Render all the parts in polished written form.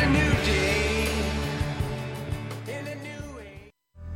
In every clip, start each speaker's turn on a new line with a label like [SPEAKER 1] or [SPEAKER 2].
[SPEAKER 1] a new day, in a new age.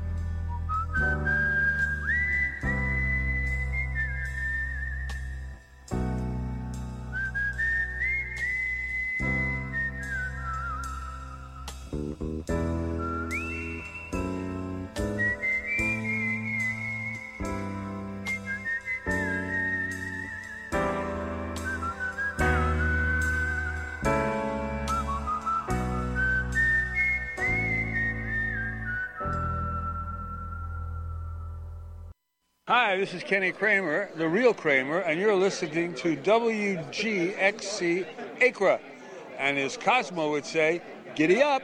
[SPEAKER 2] Hi, this is Kenny Kramer, the real Kramer, and you're listening to WGXC Acra. And as Cosmo would say, giddy up.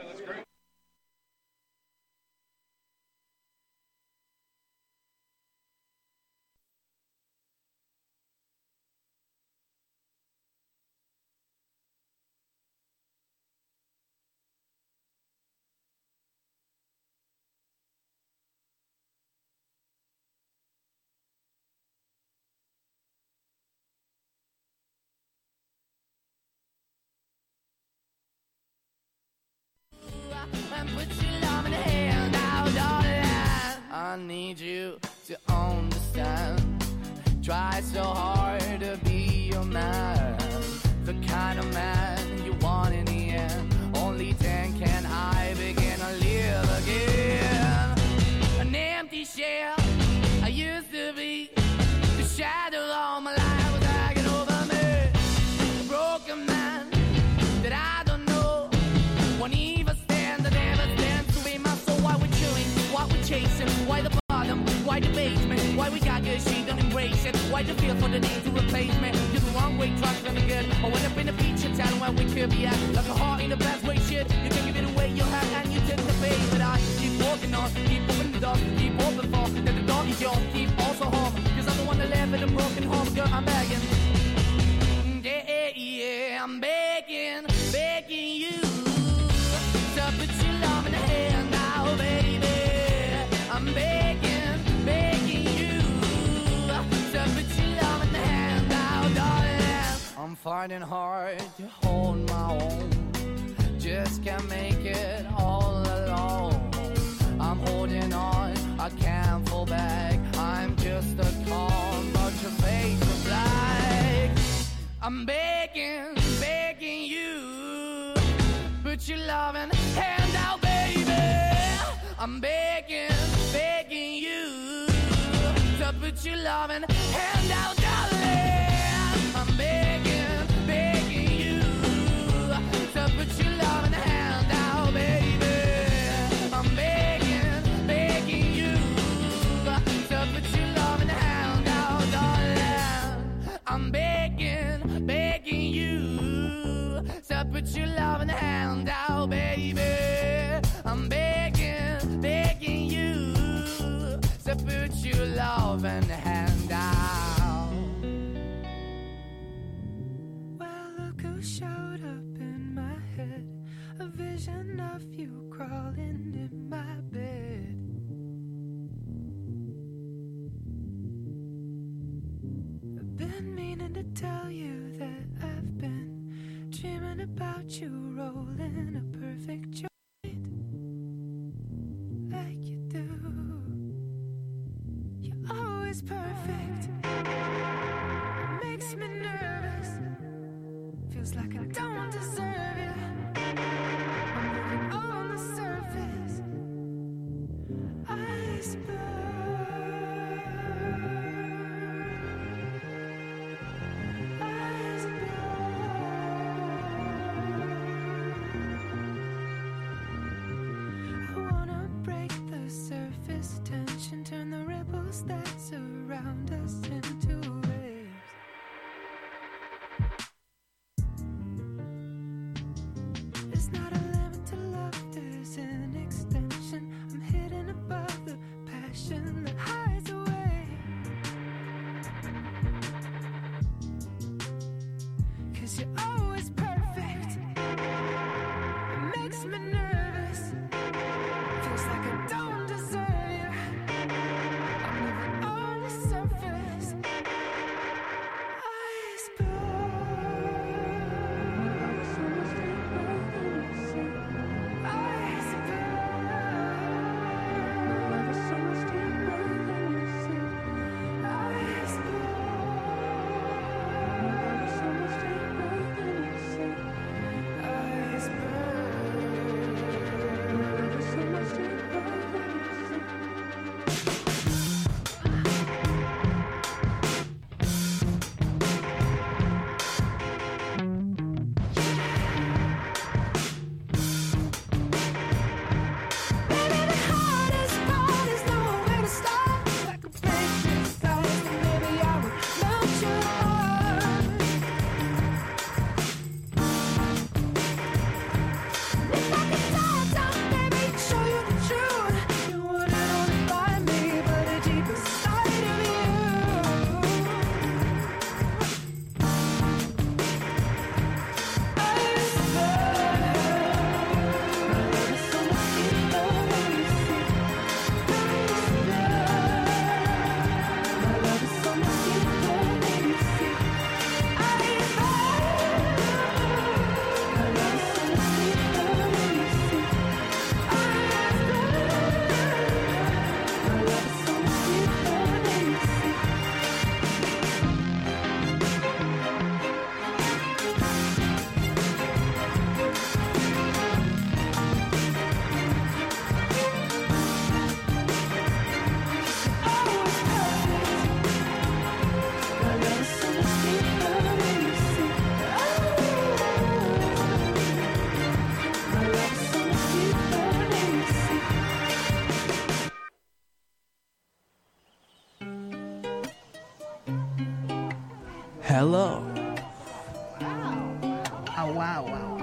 [SPEAKER 3] And put your love in the hand out, darling. I need you to understand. Try so hard to be your man, the kind of man you want in the end. Only then can I begin to live again. An empty shell I used to be. The shadow of my life was hanging over me. A broken man that I don't know. Won't even stand, I never stand to be my soul. Why we're chewing, why we're chasing, why the bottom, why the basement, why we got good, she don't embrace it. Why the feel for the need to replace me? You're the wrong way, trying to be good. I went up in the feature town where we could be at. Like a heart in the best way, shit. You can give it away, you have, and you take the bait. But I keep walking on, keep opening the door, keep open for that the door is yours, keep also home. Cause I'm the one that live in a broken home, girl, I'm begging. Yeah, yeah, I'm begging, begging you. So put your love in the hand now, baby. I'm begging, begging you. So put your love in the hand now, darling. I'm finding hard to hold my own. Just can't make it all alone. I'm holding on, I can't fall back. I'm just a calm bunch of face of black. I'm begging, begging you. Put your loving hand out, baby. I'm begging, begging you. To put your loving hand out, darling. I'm begging, begging you. To put your loving hand out, baby. I'm begging, begging you. To put your loving hand out, darling. I'm begging, begging you. So put your love in the hand out, baby. I'm begging, begging you. So put your love in the hand out.
[SPEAKER 4] Well, look who showed up in my head. A vision of you crawling in my bed. I've been meaning to tell you that I've been dreaming about you rolling a perfect joint like you do. You're always perfect. It makes me nervous. Feels like I don't deserve it. I'm living on the surface. Iceberg. Iceberg.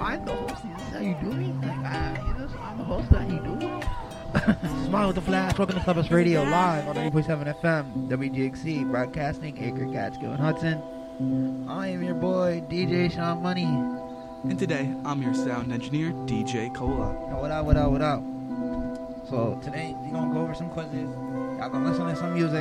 [SPEAKER 5] I'm the host. This is how you do me? Like, I'm the host. How you do me? Smile with the Flash. Welcome to Clubhouse Radio live on 90.7 FM, WGXC, broadcasting Acre, Catskill, and Hudson. I am your boy, DJ Sean Money.
[SPEAKER 6] And today, I'm your sound engineer, DJ Cola.
[SPEAKER 5] What up? So today, we're going to go over some quizzes. Y'all going to listen to some music.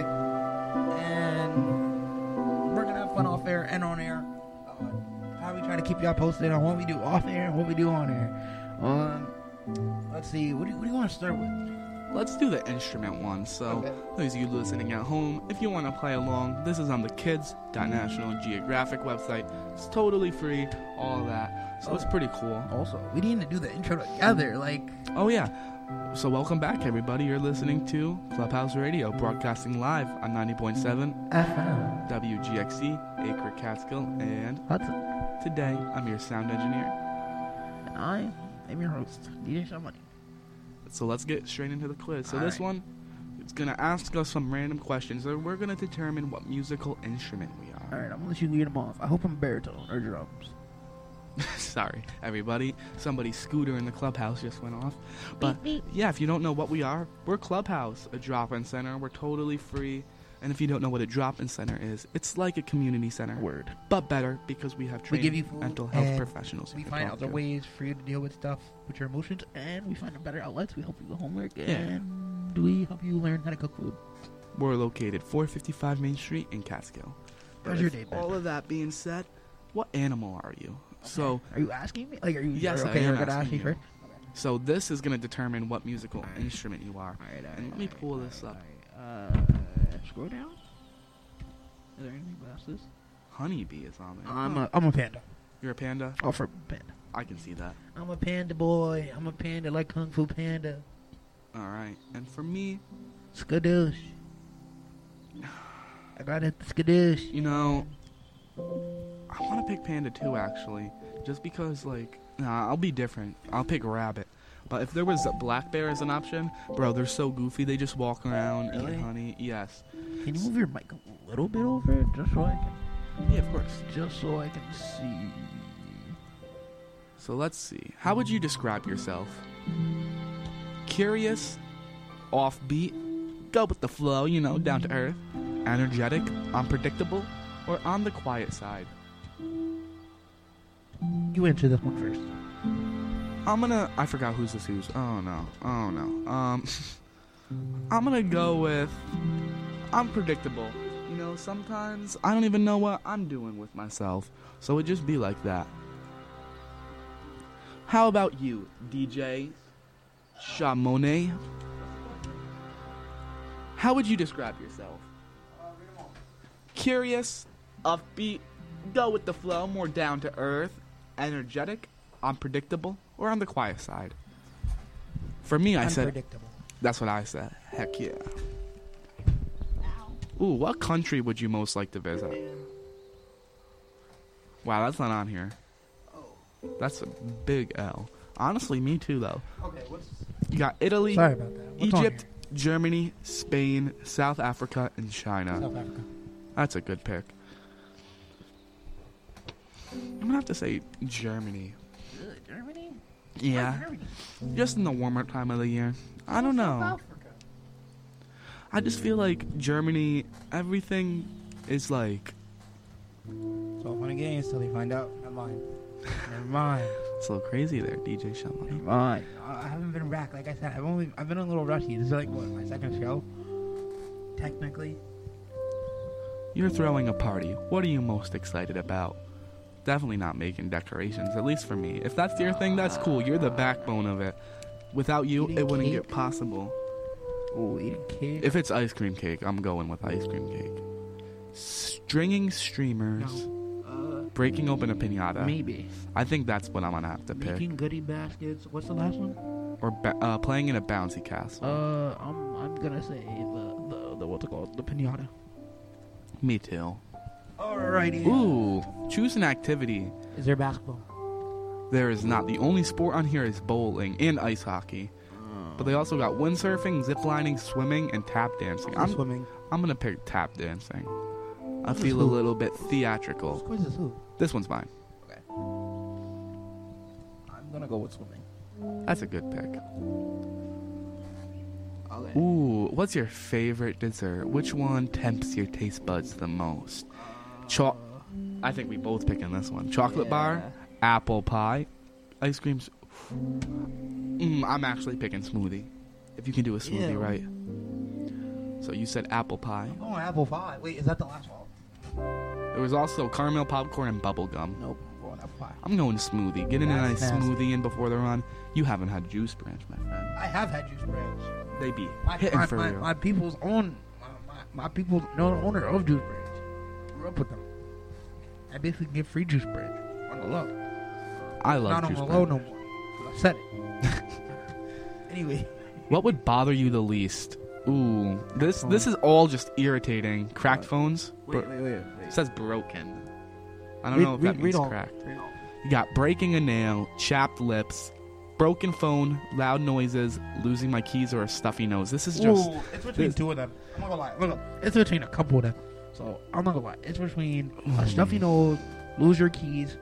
[SPEAKER 5] And we're going to have fun off air and on air. How we try to keep y'all posted on what we do off air and what we do on air. Let's see. What do you want to start with?
[SPEAKER 6] Let's do the instrument one. So, those of you listening at home, if you want to play along, this is on the Kids.National Geographic website. It's totally free, all of that. So it's pretty cool.
[SPEAKER 5] Also, we need to do the intro together.
[SPEAKER 6] Oh yeah. So welcome back, everybody. You're listening to Clubhouse Radio, broadcasting live on 90.7
[SPEAKER 5] FM.
[SPEAKER 6] WGXC, Acre, Catskill, and
[SPEAKER 5] Hudson.
[SPEAKER 6] Today, I'm your sound engineer.
[SPEAKER 5] And I am your host, DJ Sean Money.
[SPEAKER 6] So let's get straight into the quiz. So this
[SPEAKER 5] All right.
[SPEAKER 6] one, it's going to ask us some random questions, and we're going to determine what musical instrument we are.
[SPEAKER 5] Alright, I'm going to let you lead them off. I hope I'm baritone or drums.
[SPEAKER 6] Sorry, everybody. Somebody's scooter in the clubhouse just went off. But, yeah, if you don't know what we are, we're Clubhouse, a drop-in center. We're totally free. And if you don't know what a drop-in center is, it's like a community center.
[SPEAKER 5] Word.
[SPEAKER 6] But better, because we have
[SPEAKER 5] We
[SPEAKER 6] trained
[SPEAKER 5] give you food
[SPEAKER 6] mental health
[SPEAKER 5] and
[SPEAKER 6] professionals.
[SPEAKER 5] We
[SPEAKER 6] you can
[SPEAKER 5] find
[SPEAKER 6] talk
[SPEAKER 5] other
[SPEAKER 6] to.
[SPEAKER 5] ways for you to deal with stuff, with your emotions, and we find better outlets. We help you with homework,
[SPEAKER 6] Yeah.
[SPEAKER 5] and we help you learn how to cook food.
[SPEAKER 6] We're located 455 Main Street in Catskill.
[SPEAKER 5] How's your day been?
[SPEAKER 6] All of that being said, what animal are you? So,
[SPEAKER 5] Are you asking me? Like, are you?
[SPEAKER 6] Yes,
[SPEAKER 5] okay,
[SPEAKER 6] I am
[SPEAKER 5] you're gonna ask
[SPEAKER 6] asking
[SPEAKER 5] me
[SPEAKER 6] you.
[SPEAKER 5] first.
[SPEAKER 6] so this is going to determine what musical instrument you are.
[SPEAKER 5] Alright,
[SPEAKER 6] And let me pull this up.
[SPEAKER 5] Scroll down. Is there anything past this?
[SPEAKER 6] Honeybee is on there.
[SPEAKER 5] I'm a panda.
[SPEAKER 6] You're a panda?
[SPEAKER 5] Oh, for panda.
[SPEAKER 6] I can see that.
[SPEAKER 5] I'm a panda boy. I'm a panda like Kung Fu Panda.
[SPEAKER 6] All right. And for me,
[SPEAKER 5] Skadoosh. I got it. Skadoosh.
[SPEAKER 6] you know, I want to pick panda too, actually. Just because, I'll be different. I'll pick rabbit. But if there was a black bear as an option, bro, they're so goofy. They just walk around,
[SPEAKER 5] Really?
[SPEAKER 6] eat honey. Yes.
[SPEAKER 5] Can you move your mic a little bit over, just so I can,
[SPEAKER 6] Yeah, of course.
[SPEAKER 5] see?
[SPEAKER 6] So let's see. How would you describe yourself? Curious, offbeat, go with the flow, down to earth, energetic, unpredictable, or on the quiet side?
[SPEAKER 5] You answer this one first.
[SPEAKER 6] I forgot who's this who's. Oh no. I'm gonna go with unpredictable. Sometimes I don't even know what I'm doing with myself. So it just be like that. How about you, DJ Chamonix? How would you describe yourself? Curious, upbeat, go with the flow, more down to earth, energetic, unpredictable, or on the quiet side? For me, I said,
[SPEAKER 5] Unpredictable.
[SPEAKER 6] that's what I said. Heck yeah. Ooh, what country would you most like to visit? Wow, that's not on here. That's a big L. Honestly, me too, though.
[SPEAKER 5] Okay,
[SPEAKER 6] You got Italy,
[SPEAKER 5] Sorry about that. What's on
[SPEAKER 6] Egypt, Germany, Spain, South Africa, and China.
[SPEAKER 5] here? South Africa.
[SPEAKER 6] That's a good pick. I'm gonna have to say Germany.
[SPEAKER 5] Germany?
[SPEAKER 6] Yeah, just in the warmer time of the year. I don't know. I just feel like Germany, everything is like.
[SPEAKER 5] It's all fun and games till they find out. Never mind. Never mind.
[SPEAKER 6] It's a little crazy there, DJ Shelman.
[SPEAKER 5] Never mind. I haven't been back. Like I said, I've been a little rushy. This is like what, my second show? Technically.
[SPEAKER 6] You're throwing a party. What are you most excited about? Definitely not making decorations, at least for me. If that's your thing, that's cool. You're the backbone of it. Without you,
[SPEAKER 5] Eating
[SPEAKER 6] it wouldn't
[SPEAKER 5] cake?
[SPEAKER 6] get possible.
[SPEAKER 5] Oh, eating cake.
[SPEAKER 6] If it's ice cream cake, I'm going with ice cream cake. Stringing streamers. Breaking open a piñata.
[SPEAKER 5] Maybe.
[SPEAKER 6] I think that's what I'm gonna have to pick.
[SPEAKER 5] Making goodie baskets. What's the last one?
[SPEAKER 6] Or playing in a bouncy castle.
[SPEAKER 5] I'm gonna say the what's it called? The piñata.
[SPEAKER 6] Me too.
[SPEAKER 5] Alrighty.
[SPEAKER 6] Ooh, choose an activity.
[SPEAKER 5] Is there basketball?
[SPEAKER 6] There is not. The only sport on here is bowling and ice hockey. But they also got windsurfing, ziplining, swimming, and tap dancing. I'm
[SPEAKER 5] swimming.
[SPEAKER 6] gonna pick tap dancing. I
[SPEAKER 5] Who's
[SPEAKER 6] feel a
[SPEAKER 5] who?
[SPEAKER 6] little bit theatrical.
[SPEAKER 5] Who's this? Who?
[SPEAKER 6] This one's mine.
[SPEAKER 5] Okay. gonna go with swimming.
[SPEAKER 6] That's a good pick.
[SPEAKER 5] Okay.
[SPEAKER 6] Ooh, what's your favorite dessert? Which one tempts your taste buds the most? I think we both picking this one. Chocolate bar, apple pie, ice creams. I'm actually picking smoothie. If you can do a smoothie,
[SPEAKER 5] Ew.
[SPEAKER 6] right? So you said apple pie.
[SPEAKER 5] Oh, apple pie. Wait, is that the last one?
[SPEAKER 6] There was also caramel popcorn and bubble gum.
[SPEAKER 5] Nope. I'm going apple pie.
[SPEAKER 6] I'm going smoothie. Getting a
[SPEAKER 5] That's
[SPEAKER 6] nice
[SPEAKER 5] nasty.
[SPEAKER 6] smoothie in before the run. You haven't had juice branch, my friend.
[SPEAKER 5] I have had juice branch.
[SPEAKER 6] They be
[SPEAKER 5] My,
[SPEAKER 6] hitting
[SPEAKER 5] my,
[SPEAKER 6] for
[SPEAKER 5] my,
[SPEAKER 6] you.
[SPEAKER 5] my people's own. My people's owner of juice branch. Grew up with them. I basically get free juice branch on the low.
[SPEAKER 6] I love
[SPEAKER 5] Not on
[SPEAKER 6] juice
[SPEAKER 5] the
[SPEAKER 6] branch.
[SPEAKER 5] low no more. 'Cause I said it. Anyway.
[SPEAKER 6] What would bother you the least? Ooh, this is all just irritating. Cracked phones.
[SPEAKER 5] Wait.
[SPEAKER 6] It says broken. I don't know if that means
[SPEAKER 5] all.
[SPEAKER 6] cracked.
[SPEAKER 5] Read all.
[SPEAKER 6] You got breaking a nail, chapped lips, broken phone, loud noises, losing my keys, or a stuffy nose. This is just
[SPEAKER 5] Ooh, it's between two of them. I'm not gonna lie. Look, it's between a couple of them. So I'm not gonna lie. It's between a stuffy nose, lose your keys,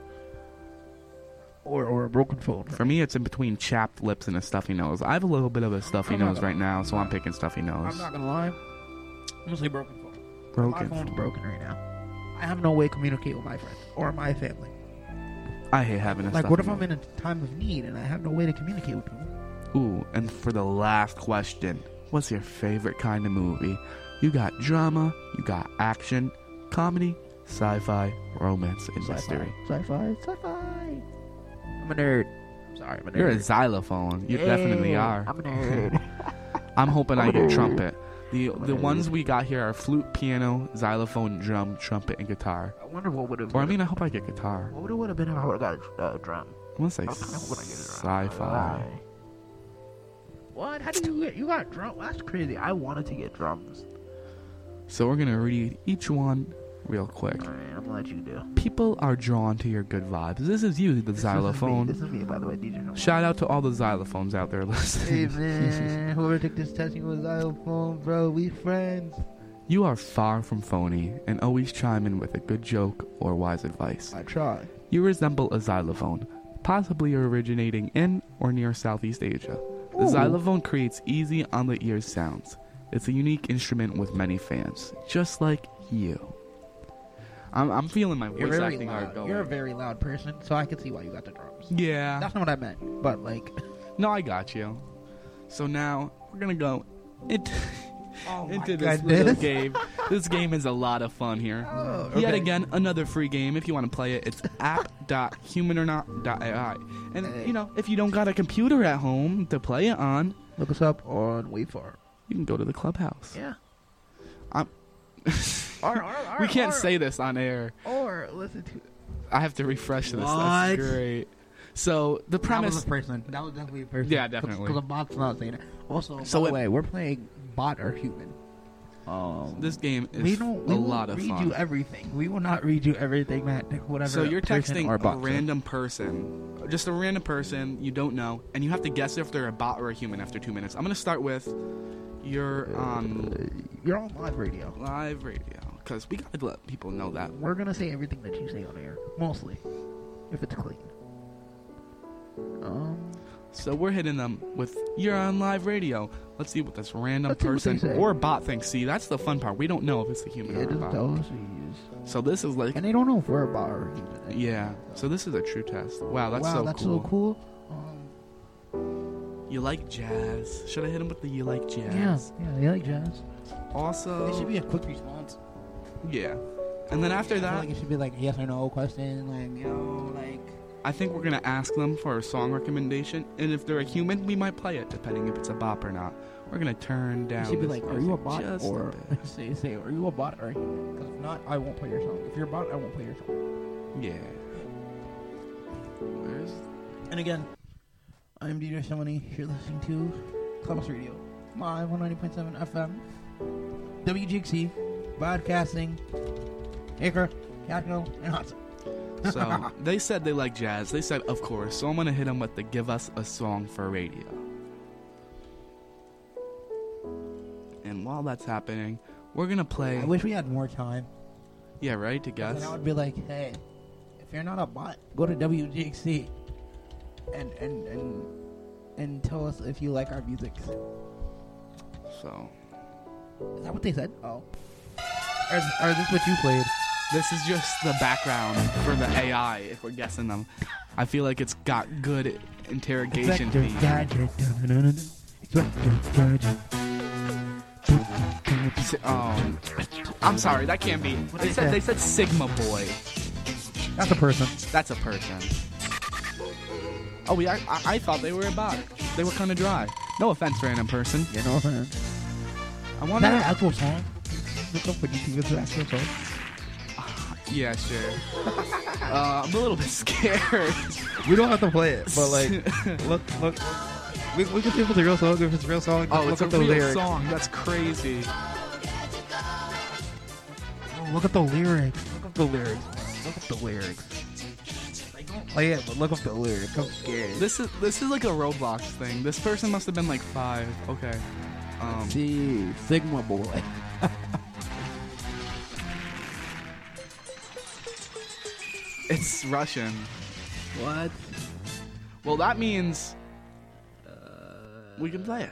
[SPEAKER 5] or a broken phone.
[SPEAKER 6] for me. It's in between chapped lips and a stuffy nose. I have a little bit of a stuffy
[SPEAKER 5] I'm not
[SPEAKER 6] nose
[SPEAKER 5] gonna
[SPEAKER 6] right now, so I'm picking stuffy
[SPEAKER 5] I'm
[SPEAKER 6] nose.
[SPEAKER 5] not gonna lie. I'm gonna say broken phone.
[SPEAKER 6] Broken
[SPEAKER 5] My phone's
[SPEAKER 6] phone.
[SPEAKER 5] broken right now. I have no way to communicate with my friends or my family.
[SPEAKER 6] I hate having a
[SPEAKER 5] Like,
[SPEAKER 6] stuffy
[SPEAKER 5] what if
[SPEAKER 6] nose.
[SPEAKER 5] I'm in a time of need and I have no way to communicate with people?
[SPEAKER 6] Ooh, and for the last question, what's your favorite kind of movie? You got drama, you got action, comedy, sci-fi, romance, and mystery.
[SPEAKER 5] Sci-fi. I'm a nerd. I'm sorry, I'm a nerd.
[SPEAKER 6] You're a xylophone. You definitely are.
[SPEAKER 5] I'm a nerd.
[SPEAKER 6] I'm hoping I get trumpet. The ones we got here are flute, piano, xylophone, drum, trumpet, and guitar.
[SPEAKER 5] I wonder what would have.
[SPEAKER 6] Or I mean, I hope I get guitar.
[SPEAKER 5] what would have been if I would have got a drum?
[SPEAKER 6] I want to say
[SPEAKER 5] I hope I get a drum.
[SPEAKER 6] sci-fi.
[SPEAKER 5] What? How did you got drum? That's crazy. I wanted to get drums.
[SPEAKER 6] So we're gonna read each one real quick.
[SPEAKER 5] Alright, I'm gonna let you do.
[SPEAKER 6] People are drawn to your good vibes. This is you, the xylophone.
[SPEAKER 5] This is me, by the way, DJ. Noel.
[SPEAKER 6] Shout out to all the xylophones out there
[SPEAKER 5] Hey
[SPEAKER 6] listening.
[SPEAKER 5] man, whoever took this testing was xylophone, bro. We friends.
[SPEAKER 6] You are far from phony and always chime in with a good joke or wise advice.
[SPEAKER 5] I try.
[SPEAKER 6] You resemble a xylophone, possibly originating in or near Southeast Asia. The xylophone creates easy on-the-ear sounds. It's a unique instrument with many fans, just like you. I'm feeling my
[SPEAKER 5] You're
[SPEAKER 6] voice
[SPEAKER 5] very
[SPEAKER 6] acting
[SPEAKER 5] loud.
[SPEAKER 6] going.
[SPEAKER 5] You're a very loud person, so I can see why you got the drums.
[SPEAKER 6] Yeah.
[SPEAKER 5] That's not what I meant, but like.
[SPEAKER 6] No, I got you. So now we're gonna go into
[SPEAKER 5] Oh
[SPEAKER 6] this little game. This game is a lot of fun here.
[SPEAKER 5] Oh,
[SPEAKER 6] Yet
[SPEAKER 5] okay.
[SPEAKER 6] again, another free game. If you want to play it, it's app.humanornot.ai. And, you know, if you don't got a computer at home to play it on,
[SPEAKER 5] Look us up on WayFar.
[SPEAKER 6] you can go to the clubhouse.
[SPEAKER 5] Yeah.
[SPEAKER 6] I'm-
[SPEAKER 5] Or
[SPEAKER 6] We can't say this on air.
[SPEAKER 5] Or listen to.
[SPEAKER 6] I have to refresh this.
[SPEAKER 5] What?
[SPEAKER 6] That's great. So, the
[SPEAKER 5] That
[SPEAKER 6] premise...
[SPEAKER 5] was a person. That was definitely a person.
[SPEAKER 6] Yeah, definitely.
[SPEAKER 5] Because the bot's not saying it. Also,
[SPEAKER 6] So
[SPEAKER 5] by
[SPEAKER 6] it-
[SPEAKER 5] the way, we're playing bot or human.
[SPEAKER 6] This game
[SPEAKER 5] We
[SPEAKER 6] is
[SPEAKER 5] don't.
[SPEAKER 6] a
[SPEAKER 5] We
[SPEAKER 6] lot
[SPEAKER 5] won't
[SPEAKER 6] of
[SPEAKER 5] read
[SPEAKER 6] fun.
[SPEAKER 5] you everything. We will not read you everything that whatever.
[SPEAKER 6] So you're
[SPEAKER 5] person
[SPEAKER 6] texting
[SPEAKER 5] or
[SPEAKER 6] a
[SPEAKER 5] bot says.
[SPEAKER 6] random person, just a random person you don't know, and you have to guess if they're a bot or a human after 2 minutes. I'm gonna start with you're on
[SPEAKER 5] You're on live radio.
[SPEAKER 6] live radio because we gotta let people know that.
[SPEAKER 5] We're gonna say everything that you say on air, mostly, if it's clean.
[SPEAKER 6] So we're hitting them with you're on live radio. Let's see what this random
[SPEAKER 5] Let's see what
[SPEAKER 6] person
[SPEAKER 5] they say.
[SPEAKER 6] or bot thinks. See, that's the fun part. We don't know if it's a human
[SPEAKER 5] Yeah,
[SPEAKER 6] or a
[SPEAKER 5] just
[SPEAKER 6] bot.
[SPEAKER 5] tell us who you use.
[SPEAKER 6] So this is like
[SPEAKER 5] And they don't know if we're a bot or a human.
[SPEAKER 6] yeah. So this is a true test. Wow, that's
[SPEAKER 5] wow,
[SPEAKER 6] so
[SPEAKER 5] that's
[SPEAKER 6] cool.
[SPEAKER 5] so cool.
[SPEAKER 6] You like jazz? Should I hit him with the you like jazz?
[SPEAKER 5] Yeah, they like jazz.
[SPEAKER 6] Also,
[SPEAKER 5] It should be a quick response.
[SPEAKER 6] yeah. And then after
[SPEAKER 5] I feel
[SPEAKER 6] that,
[SPEAKER 5] like it should be like yes or no question, like like.
[SPEAKER 6] I think we're gonna ask them for a song recommendation, and if they're a human, we might play it, depending if it's a bop or not. We're gonna turn down.
[SPEAKER 5] It should be
[SPEAKER 6] this
[SPEAKER 5] like, are you a
[SPEAKER 6] music
[SPEAKER 5] bot
[SPEAKER 6] just
[SPEAKER 5] or
[SPEAKER 6] bit.
[SPEAKER 5] say, are you a bot or a human? Because if not, I won't play your song. If you're a bot, I won't play your song.
[SPEAKER 6] Yeah. Where's
[SPEAKER 5] And again, I'm DJ Shamani. You're listening to Clubhouse Radio, live on 90.7 FM, WGXC, broadcasting, Acre, Catco, and Hudson.
[SPEAKER 6] so? They said they like jazz. They said of course. So I'm gonna hit them with the give us a song for radio. And while that's happening, we're gonna play.
[SPEAKER 5] I wish we had more time.
[SPEAKER 6] Yeah, right. To guess.
[SPEAKER 5] Then I would be like, hey, if you're not a bot, go to WGXC. and tell us if you like our music.
[SPEAKER 6] So
[SPEAKER 5] Is that what they said? Oh. Or is this what you played?
[SPEAKER 6] this is just the background for the AI. If we're guessing them, I feel like it's got good interrogation
[SPEAKER 5] Inspector
[SPEAKER 6] feed.
[SPEAKER 5] Gadget. Inspector Gadget.
[SPEAKER 6] I'm sorry, that can't be.
[SPEAKER 5] What
[SPEAKER 6] They
[SPEAKER 5] they
[SPEAKER 6] said
[SPEAKER 5] say?
[SPEAKER 6] they said Sigma Boy.
[SPEAKER 5] That's a person.
[SPEAKER 6] That's a person. Oh, I thought they were a bot. They were kind of dry. No offense, random person.
[SPEAKER 5] You know what I'm saying?
[SPEAKER 6] I
[SPEAKER 5] Is
[SPEAKER 6] want
[SPEAKER 5] that an
[SPEAKER 6] to.
[SPEAKER 5] actual song? Look up on YouTube. Is it an actual song?
[SPEAKER 6] Yeah, sure. I'm a little bit scared.
[SPEAKER 5] We don't have to play it, but like, look. We can see if it's a real song. If it's a real song,
[SPEAKER 6] Oh,
[SPEAKER 5] look
[SPEAKER 6] it's a
[SPEAKER 5] up the
[SPEAKER 6] real
[SPEAKER 5] lyrics.
[SPEAKER 6] song. That's crazy.
[SPEAKER 5] Oh, look at the lyrics. Look up the lyrics. Look up the lyrics. Like, don't play it, but look up the lyrics. I'm scared.
[SPEAKER 6] This is like a Roblox thing. This person must have been like 5. Okay.
[SPEAKER 5] See, Sigma Boy.
[SPEAKER 6] It's Russian.
[SPEAKER 5] What?
[SPEAKER 6] Well, that means we can play it.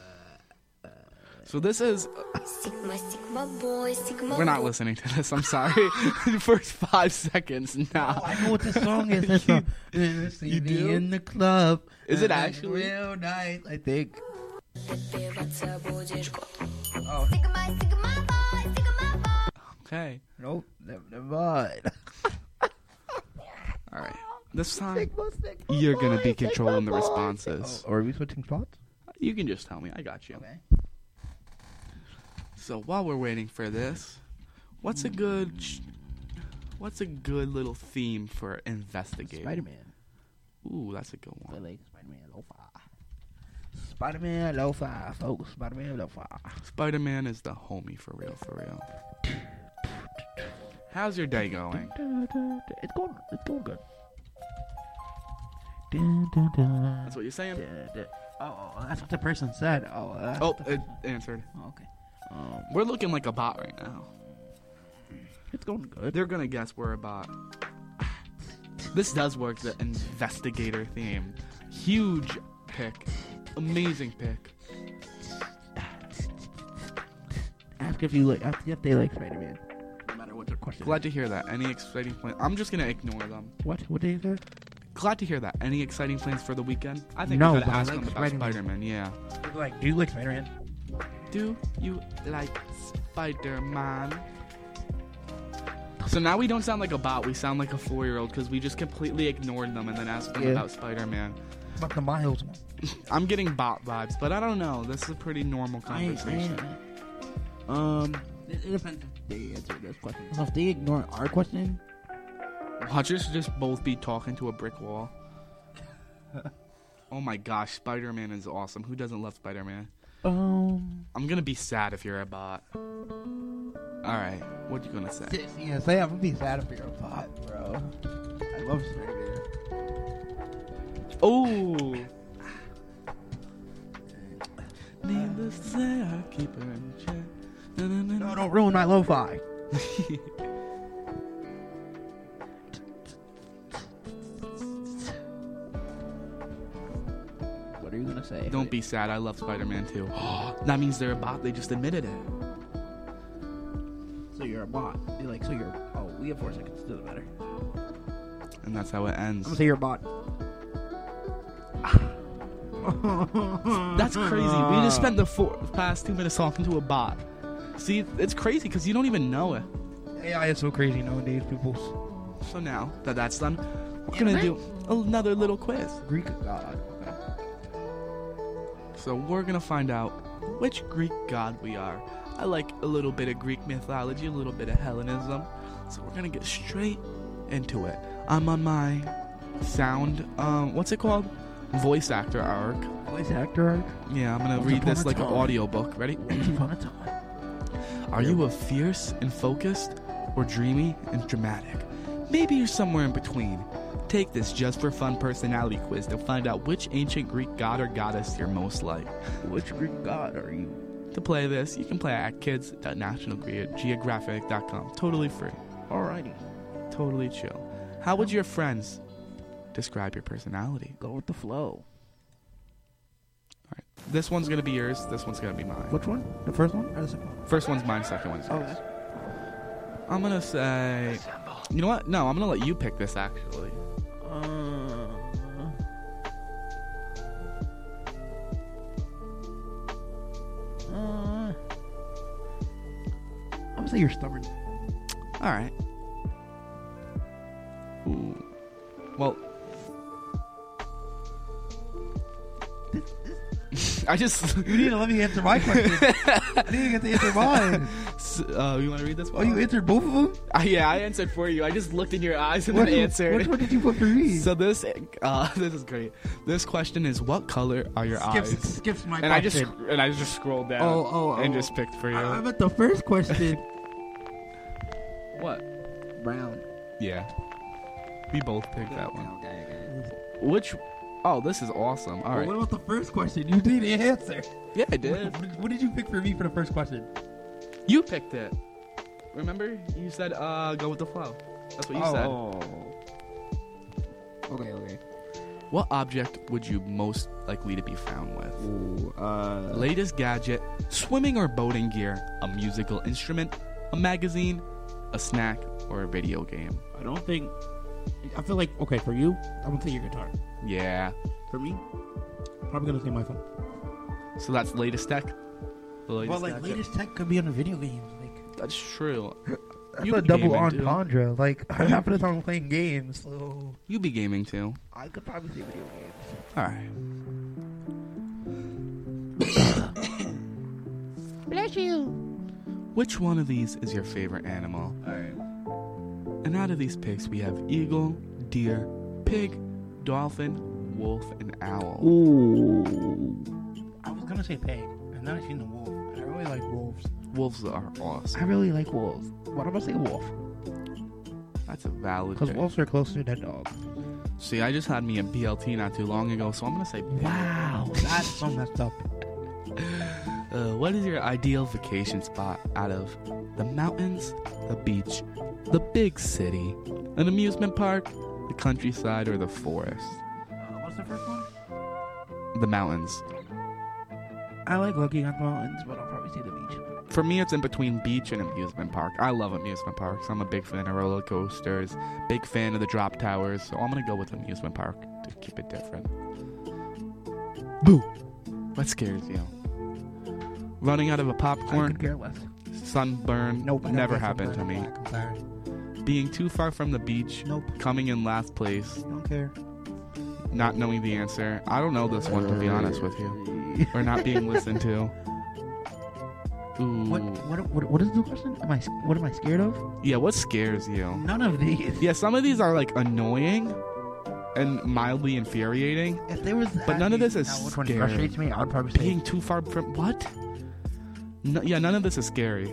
[SPEAKER 6] So this is.
[SPEAKER 7] Sigma, Sigma boy, Sigma
[SPEAKER 6] We're not
[SPEAKER 7] boy.
[SPEAKER 6] listening to this. I'm sorry. The first 5 seconds. Nah.
[SPEAKER 5] I know what this song is. It's See
[SPEAKER 6] You
[SPEAKER 5] me
[SPEAKER 6] do?
[SPEAKER 5] in the club.
[SPEAKER 6] Is it
[SPEAKER 5] and
[SPEAKER 6] actually?
[SPEAKER 5] Real nice, I think.
[SPEAKER 7] Wypiewać budzisz go.
[SPEAKER 5] Oh,
[SPEAKER 7] Sigma, Sigma boy, Sigma boy.
[SPEAKER 6] Okay.
[SPEAKER 5] nope. Never mind.
[SPEAKER 6] All right. This time
[SPEAKER 5] Sigma,
[SPEAKER 6] you're gonna be
[SPEAKER 5] boy,
[SPEAKER 6] controlling the
[SPEAKER 5] Sigma boy.
[SPEAKER 6] responses.
[SPEAKER 5] Oh, are we switching spots?
[SPEAKER 6] You can just tell me. I got you.
[SPEAKER 5] Okay.
[SPEAKER 6] So while we're waiting for this, what's a good little theme for investigating?
[SPEAKER 5] Spider-Man.
[SPEAKER 6] Ooh, that's a good
[SPEAKER 5] I
[SPEAKER 6] one.
[SPEAKER 5] like Spider-Man Lo-Fi. Spider-Man Lo-Fi, folks. Spider-Man Lo-Fi.
[SPEAKER 6] Spider-Man is the homie for real, for real. How's your day going?
[SPEAKER 5] It's going good.
[SPEAKER 6] That's what you're saying?
[SPEAKER 5] Oh, that's what the person said. Oh, that's
[SPEAKER 6] Oh, it answered.
[SPEAKER 5] okay.
[SPEAKER 6] We're looking like a bot right now.
[SPEAKER 5] It's going good.
[SPEAKER 6] They're gonna guess we're a bot. This does work, the investigator theme. Huge pick. Amazing pick.
[SPEAKER 5] Ask if they like Spider-Man. No matter what their question.
[SPEAKER 6] Glad to hear that. Any exciting plans? I'm just gonna ignore them.
[SPEAKER 5] What? What did you say?
[SPEAKER 6] Glad to hear that. Any exciting plans for the weekend? I think
[SPEAKER 5] No,
[SPEAKER 6] we gotta
[SPEAKER 5] but I
[SPEAKER 6] ask
[SPEAKER 5] like
[SPEAKER 6] them about
[SPEAKER 5] Spider-Man.
[SPEAKER 6] Spider-Man. Yeah.
[SPEAKER 5] Like, do you like Spider-Man?
[SPEAKER 6] Do you like Spider-Man? So now we don't sound like a bot. We sound like a 4-year-old because we just completely ignored them and then asked them
[SPEAKER 5] Yeah.
[SPEAKER 6] about Spider-Man.
[SPEAKER 5] About the Miles one.
[SPEAKER 6] I'm getting bot vibes, but I don't know. This is a pretty normal conversation.
[SPEAKER 5] It depends if they answer this question. So if they ignore our question,
[SPEAKER 6] Watch us just both be talking to a brick wall. Oh my gosh, Spider-Man is awesome. Who doesn't love Spider-Man? I'm gonna be sad if you're a bot. Alright, what you gonna say?
[SPEAKER 5] yeah, say I'm gonna be sad if you're a bot, bro. I love Spider-Man.
[SPEAKER 6] Oh! Needless to say, I keep her in check.
[SPEAKER 5] No, don't ruin my lo-fi. What are you gonna say?
[SPEAKER 6] Don't be sad, I love Spider-Man too. That means they're a bot, they just admitted it.
[SPEAKER 5] So you're a bot. You're like, so you're. Oh, we have 4 seconds. Doesn't matter.
[SPEAKER 6] And that's how it
[SPEAKER 5] I'm
[SPEAKER 6] ends.
[SPEAKER 5] gonna say you're a bot.
[SPEAKER 6] That's crazy. We just spent the past 2 minutes talking to a bot. See, it's crazy because you don't even know it.
[SPEAKER 5] AI is so crazy nowadays, people.
[SPEAKER 6] So now that that's done, we're gonna do another little quiz.
[SPEAKER 5] Greek god. Okay.
[SPEAKER 6] So we're gonna find out which Greek god we are. I like a little bit of Greek mythology, a little bit of Hellenism. So we're gonna get straight into it. I'm on my sound, what's it called? Voice actor arc.
[SPEAKER 5] Voice actor arc.
[SPEAKER 6] Yeah, I'm gonna
[SPEAKER 5] Once
[SPEAKER 6] read
[SPEAKER 5] upon
[SPEAKER 6] this
[SPEAKER 5] a
[SPEAKER 6] like an
[SPEAKER 5] time.
[SPEAKER 6] audiobook. Ready?
[SPEAKER 5] Once upon a time.
[SPEAKER 6] Are you a fierce and focused, or dreamy and dramatic? Maybe you're somewhere in between. Take this just for fun personality quiz to find out which ancient Greek god or goddess you're most like.
[SPEAKER 5] Which Greek god are you?
[SPEAKER 6] To play this, you can play at kids.nationalgeographic.com. Totally free.
[SPEAKER 5] Alrighty.
[SPEAKER 6] Totally chill. How would your friends describe your personality.
[SPEAKER 5] Go with the flow.
[SPEAKER 6] All right. This one's going to be yours. This one's going to be mine.
[SPEAKER 5] Which one? The first one or the second one?
[SPEAKER 6] First one's mine. Second one's yours.
[SPEAKER 5] Okay.
[SPEAKER 6] I'm going to say... You know what? No, I'm going to let you pick this, actually.
[SPEAKER 5] I'm gonna say you're stubborn.
[SPEAKER 6] All right. Ooh. Well... I just...
[SPEAKER 5] You need to let me answer my question. I need to get to answer mine.
[SPEAKER 6] You want to read this one?
[SPEAKER 5] Oh, you answered both of them?
[SPEAKER 6] Yeah, I answered for you. I just looked in your eyes and
[SPEAKER 5] Which
[SPEAKER 6] then answered.
[SPEAKER 5] Which one did you put for me?
[SPEAKER 6] So this is great. This question is, what color are your eyes?
[SPEAKER 5] Skips my
[SPEAKER 6] And
[SPEAKER 5] question.
[SPEAKER 6] I just scrolled down and just picked for you.
[SPEAKER 5] I meant the first question.
[SPEAKER 6] What?
[SPEAKER 5] Brown.
[SPEAKER 6] Yeah. We both picked that one.
[SPEAKER 5] Okay.
[SPEAKER 6] Which... Oh, this is awesome. All right.
[SPEAKER 5] What about the first question? You did answer.
[SPEAKER 6] Yeah, I did.
[SPEAKER 5] What did you pick for me for the first question?
[SPEAKER 6] You picked it. Remember? You said, go with the flow. That's what you said.
[SPEAKER 5] Okay.
[SPEAKER 6] What object would you most likely to be found with?
[SPEAKER 5] Ooh,
[SPEAKER 6] Latest gadget, swimming or boating gear, a musical instrument, a magazine, a snack, or a video game?
[SPEAKER 5] I don't think... I feel like, okay, for you, I'm gonna say your guitar.
[SPEAKER 6] Yeah.
[SPEAKER 5] For me, probably gonna say my phone.
[SPEAKER 6] So that's latest tech? The latest gadget?
[SPEAKER 5] latest tech could be on the video games.
[SPEAKER 6] That's true.
[SPEAKER 5] That's
[SPEAKER 6] You
[SPEAKER 5] a
[SPEAKER 6] be
[SPEAKER 5] double
[SPEAKER 6] gaming, too.
[SPEAKER 5] entendre. Like, half of the time I'm playing games, so...
[SPEAKER 6] You be gaming too.
[SPEAKER 5] I could probably say video games.
[SPEAKER 6] Alright.
[SPEAKER 5] Bless you.
[SPEAKER 6] Which one of these is your favorite animal?
[SPEAKER 5] Alright.
[SPEAKER 6] And out of these picks, we have eagle, deer, pig, dolphin, wolf, and owl.
[SPEAKER 5] Ooh. I was gonna say pig, and then I seen the wolf. And I really like wolves.
[SPEAKER 6] Wolves are awesome.
[SPEAKER 5] I really like wolves. What am I gonna say wolf?
[SPEAKER 6] That's a valid
[SPEAKER 5] Because
[SPEAKER 6] pick.
[SPEAKER 5] wolves are closer than dogs.
[SPEAKER 6] See, I just had me a BLT not too long ago, so I'm going to say pig.
[SPEAKER 5] Wow, that's so messed up.
[SPEAKER 6] What is your ideal vacation spot out of the mountains, the beach, the big city, an amusement park, the countryside, or the forest?
[SPEAKER 5] What's the first one?
[SPEAKER 6] The mountains.
[SPEAKER 5] I like looking at mountains, but I'll probably say the beach.
[SPEAKER 6] For me, it's in between beach and amusement park. I love amusement parks. I'm a big fan of roller coasters, big fan of the drop towers, so I'm going to go with amusement park to keep it different. Boo! What scares you? Running out of a
[SPEAKER 5] I
[SPEAKER 6] popcorn,
[SPEAKER 5] could care less.
[SPEAKER 6] sunburn,
[SPEAKER 5] Nope. I
[SPEAKER 6] never
[SPEAKER 5] gotta say
[SPEAKER 6] happened to
[SPEAKER 5] something
[SPEAKER 6] me.
[SPEAKER 5] black, I'm sorry.
[SPEAKER 6] Being too far from the beach,
[SPEAKER 5] Nope.
[SPEAKER 6] coming in last place,
[SPEAKER 5] Don't care.
[SPEAKER 6] not knowing the answer. I don't know this one, to be honest with you. Or not being listened to. Ooh.
[SPEAKER 5] What is the question? What am I scared of?
[SPEAKER 6] Yeah, what scares you?
[SPEAKER 5] None of these.
[SPEAKER 6] Yeah, some of these are like annoying and mildly infuriating.
[SPEAKER 5] If there was,
[SPEAKER 6] But none of this is
[SPEAKER 5] which one
[SPEAKER 6] scary.
[SPEAKER 5] frustrates me, I would probably say
[SPEAKER 6] Being too far from what? No, yeah, none of this is scary.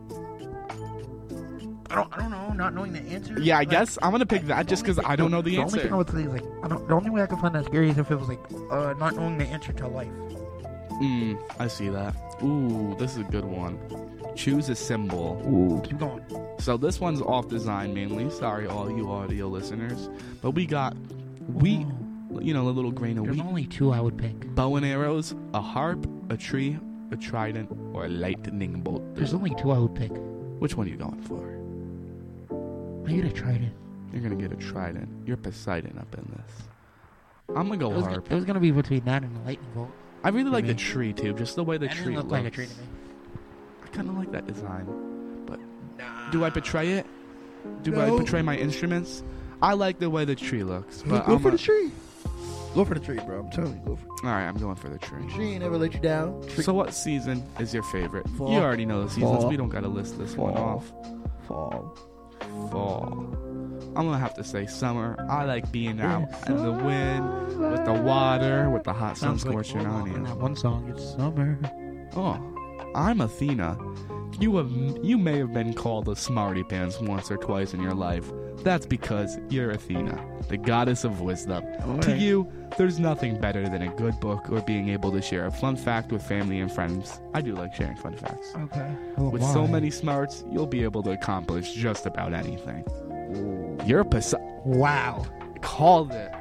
[SPEAKER 5] I don't know, not knowing the answer.
[SPEAKER 6] Yeah, I
[SPEAKER 5] Like,
[SPEAKER 6] guess I'm gonna pick that just because I don't know the
[SPEAKER 5] only thing I
[SPEAKER 6] answer.
[SPEAKER 5] would say is like, the only way I could find that scary is if it was like not knowing the answer to life.
[SPEAKER 6] I see that. Ooh, this is a good one. Choose a symbol.
[SPEAKER 5] Ooh, keep going.
[SPEAKER 6] So this one's off design mainly. Sorry, all you audio listeners, but we got you know, a little grain of
[SPEAKER 5] There's
[SPEAKER 6] wheat,
[SPEAKER 5] only two I would pick.
[SPEAKER 6] bow and arrows, a harp, a tree, a trident, or a lightning bolt.
[SPEAKER 5] There's only two I would pick.
[SPEAKER 6] Which one are you going for?
[SPEAKER 5] I get a trident.
[SPEAKER 6] You're gonna get a trident. You're Poseidon up in this. I'm gonna go harp.
[SPEAKER 5] It was gonna be between that and the lightning bolt.
[SPEAKER 6] I really like
[SPEAKER 5] me.
[SPEAKER 6] the tree too, just the way the
[SPEAKER 5] That
[SPEAKER 6] tree
[SPEAKER 5] didn't look
[SPEAKER 6] looks.
[SPEAKER 5] like a tree to me.
[SPEAKER 6] I kind of like that design, but do I betray it? Do I
[SPEAKER 5] No.
[SPEAKER 6] betray my instruments? I like the way the tree looks, but
[SPEAKER 5] Go
[SPEAKER 6] I'm
[SPEAKER 5] for
[SPEAKER 6] a-
[SPEAKER 5] the tree. Go for the tree, bro. I'm telling you, go for
[SPEAKER 6] all right, I'm going for the tree.
[SPEAKER 5] the tree. Ain't never let you down.
[SPEAKER 6] So what season is your favorite?
[SPEAKER 5] Fall.
[SPEAKER 6] You already know the seasons.
[SPEAKER 5] Fall.
[SPEAKER 6] We don't gotta list this one
[SPEAKER 5] Fall.
[SPEAKER 6] off.
[SPEAKER 5] Fall.
[SPEAKER 6] Fall. I'm gonna have to say summer. I like being out in the wind, with the water, with the hot sun
[SPEAKER 5] Sounds like
[SPEAKER 6] scorching on
[SPEAKER 5] in
[SPEAKER 6] you.
[SPEAKER 5] that one song, it's summer.
[SPEAKER 6] Oh, I'm Athena. You may have been called a smarty pants once or twice in your life. That's because you're Athena, the goddess of wisdom. To
[SPEAKER 5] Alright.
[SPEAKER 6] you, there's nothing better than a good book or being able to share a fun fact with family and friends. I do like sharing fun facts.
[SPEAKER 5] Okay.
[SPEAKER 6] With so many smarts, you'll be able to accomplish just about anything. You're Poseidon.
[SPEAKER 5] Wow.
[SPEAKER 6] Called it.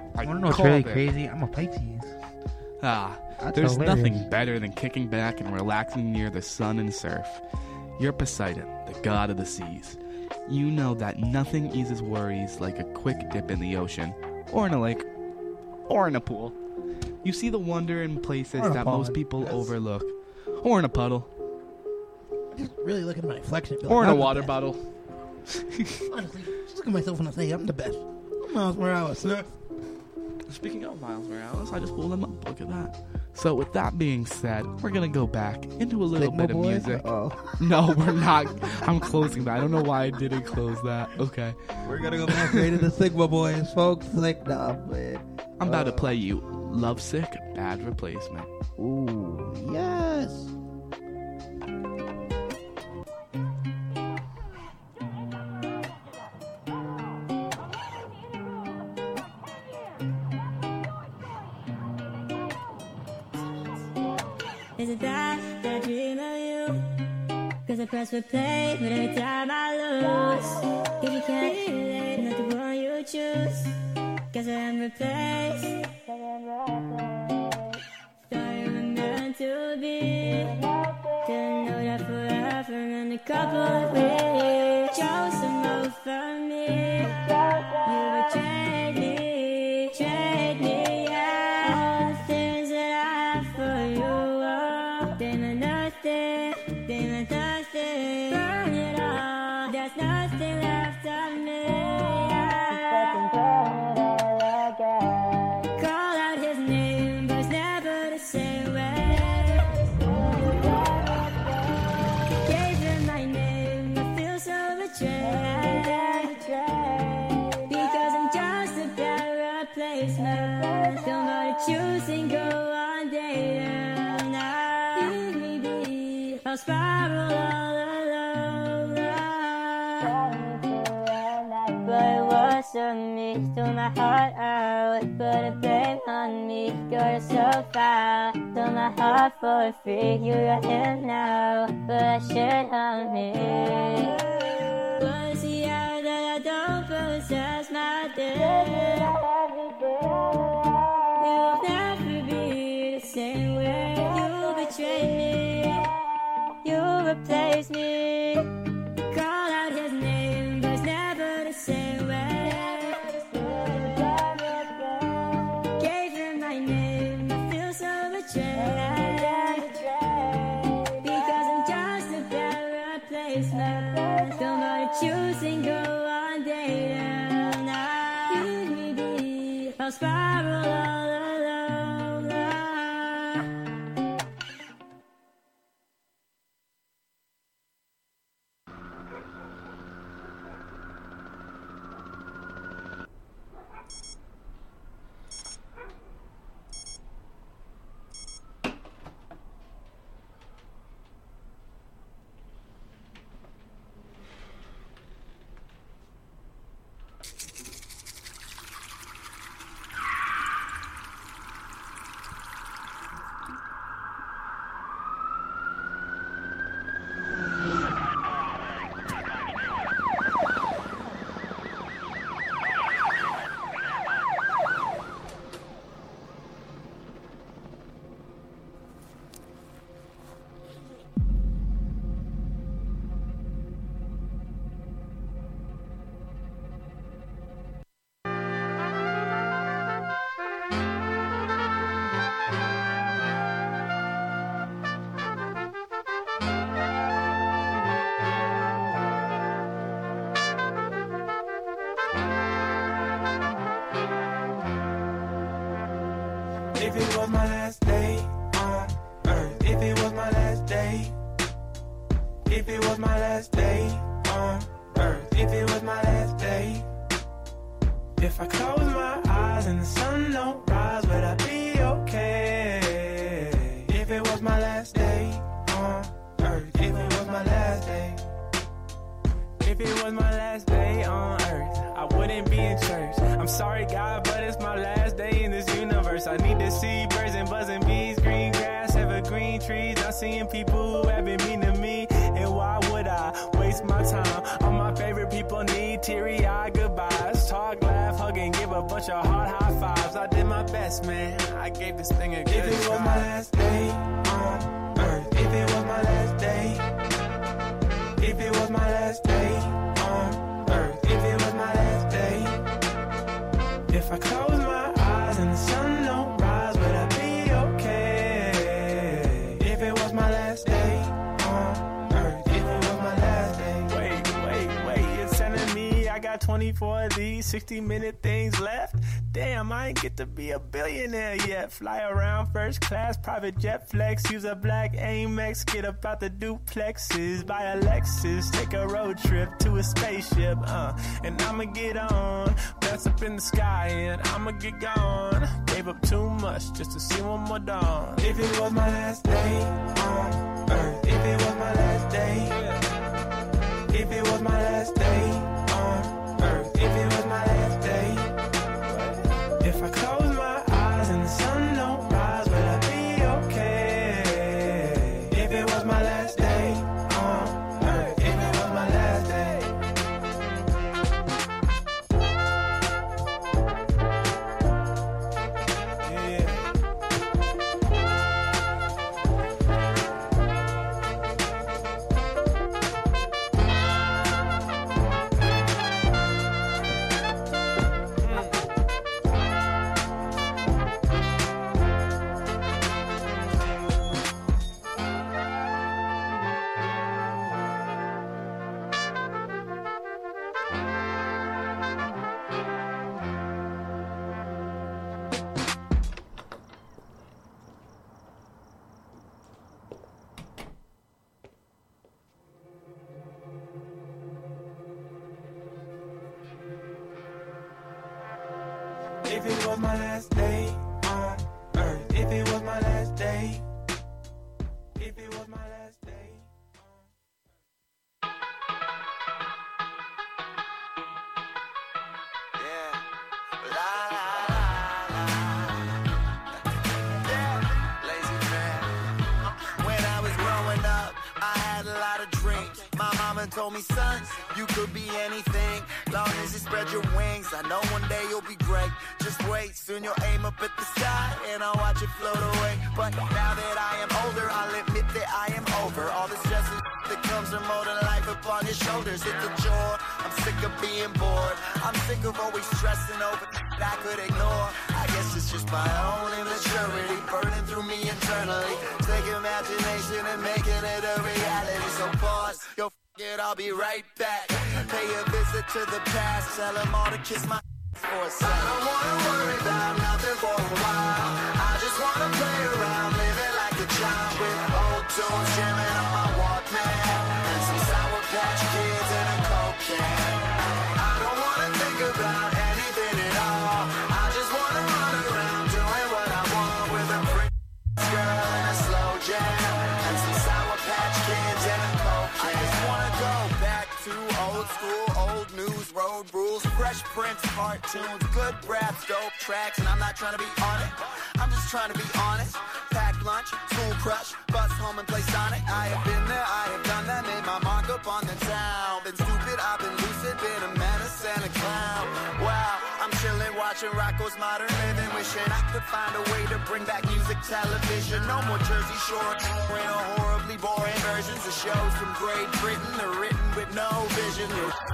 [SPEAKER 6] I
[SPEAKER 5] want to know what's really
[SPEAKER 6] called it.
[SPEAKER 5] crazy? I'm a Pisces. That's
[SPEAKER 6] There's
[SPEAKER 5] hilarious.
[SPEAKER 6] nothing better than kicking back and relaxing near the sun and surf. You're Poseidon, the god of the seas. You know that nothing eases worries like a quick dip in the ocean, or in a lake, or in a pool. You see the wonder in places
[SPEAKER 5] Or in a
[SPEAKER 6] that most
[SPEAKER 5] pond.
[SPEAKER 6] people
[SPEAKER 5] Yes.
[SPEAKER 6] overlook, or in a puddle,
[SPEAKER 5] Just really look at my reflection. and be
[SPEAKER 6] or
[SPEAKER 5] like,
[SPEAKER 6] in a
[SPEAKER 5] I'm the
[SPEAKER 6] water
[SPEAKER 5] best.
[SPEAKER 6] bottle.
[SPEAKER 5] Honestly, just look at myself and I say I'm the best. I'm Miles Morales, sir.
[SPEAKER 6] Speaking of Miles Morales, I just pulled him up. Look at that. So with that being said, we're gonna go back into a little
[SPEAKER 5] Sigma
[SPEAKER 6] bit of
[SPEAKER 5] boy?
[SPEAKER 6] music.
[SPEAKER 5] Oh.
[SPEAKER 6] No, we're not. I'm closing that. I don't know why I didn't close that. Okay.
[SPEAKER 5] We're gonna go back right into Sigma Boys, folks. Like, nah, man.
[SPEAKER 6] I'm about to play you Lovesick, Bad Replacement.
[SPEAKER 5] Ooh, yes.
[SPEAKER 8] Is it that I dream of you? Cause I press replay, but every time I lose. If you can't relate, not the one you choose. Cause I am replaced. Thought you were meant to be. Didn't know that forever in a couple of weeks. Chose to move from me. You betrayed me, yeah. All the things that I have for you, they meant nothing, they meant nothing. Burn it all, there's nothing left of me. Call out his name, but it's never the same way. Gave him my name, I feel so betrayed. Because I'm just a bad replacement. Don't bother choosing, go on dating. Leave me be, I'll spiral all alone. But it wasn't me, threw my heart out. Put a blame on me, you're so foul. Sold my heart for free, you got him now. But shit on me. Was he out that I don't possess my day? You'll never be the same way. You betrayed me, you replaced me. Call out his name, but it's never the same way. Gave him my name, I feel so betrayed. Because I'm just a bad replacement. Don't bother choosing, go on dating. Leave me be, I'll spiral all alone.
[SPEAKER 1] If it was my last day on earth, if it was my last day, if it was my last day on earth, if it was my last day, if I close my eyes and the sun don't rise, would I be okay? If it was my last day on earth, if it was my last day, if it was my last day on earth, I wouldn't be in church. I'm sorry, God, but it's my last day in this universe. I need to see birds and buzzing bees, green grass, evergreen trees. Not seeing people who have been mean to me. And why would I waste my time? All my favorite people need teary-eyed goodbyes. Talk, laugh, hug, and give a a bunch of hard high fives. I did my best, man. I gave this thing a good
[SPEAKER 9] If it was my last day on earth, if it was my last day, if it was my last day on earth, if it was my last day, if I close my eyes and the sun don't rise, would I be okay? If it was my last day on earth, if it was my last day.
[SPEAKER 1] Wait, you're telling me I got 24 of these 60-minute things left? Damn, I ain't get to be a billionaire yet. Fly around first class, private jet flex, use a black Amex, get up out the duplexes, buy a Lexus, take a road trip to a spaceship, and I'ma get on, bounce up in the sky, and I'ma get gone. Gave up too much just to see one more dawn.
[SPEAKER 9] If it was my last day on earth, if it was my last day, if it was my last day on earth, if it was my last day, if I close my eyes and the sun don't rise, will I be okay? If it was my last day on earth, if it was my last day.
[SPEAKER 1] Yeah.
[SPEAKER 9] If it was my last day on earth, if it was my last day, if it was my last day.
[SPEAKER 3] Yeah. La la la la. Yeah. Lazy man. When I was growing up, I had a lot of dreams. My mama told me, son, you could be anything, long as you spread your wings. I know one day you'll be great. Just wait, soon you'll aim up at the sky, and I'll watch it float away. But now that I am older, I'll admit that I am over all the stress and that comes from molding life upon your shoulders. It's a chore. I'm sick of being bored. I'm sick of always stressing over that I could ignore. I guess it's just my own immaturity burning through me internally. Take imagination and making it a reality. So pause, yo, f it, I'll be right back. Pay a visit to the past, tell them all to kiss my for a second. I don't wanna worry about nothing for a while. I just wanna play around, living like a child with old tunes jamming on my Walkman and some Sour Patch Kids and a Coke can. I don't wanna think about anything at all. I just wanna run around doing what I want with a pretty girl and a slow jam and some Sour Patch Kids and a Coke can. I just wanna go back to old school, old news, road rules, Fresh Prince cartoons, good raps, dope tracks, and I'm not trying to be on it. I'm just trying to be honest. Pack lunch, school crush, bus home and play Sonic. I have been there, I have done that, made my mark up on the town. Been stupid, I've been lucid, been a menace and a clown. Wow, I'm chilling, watching Rocco's Modern Living, wishing I could find a way to bring back music television. No more Jersey Shore, or horribly boring versions of shows from Great Britain, they're written with no vision.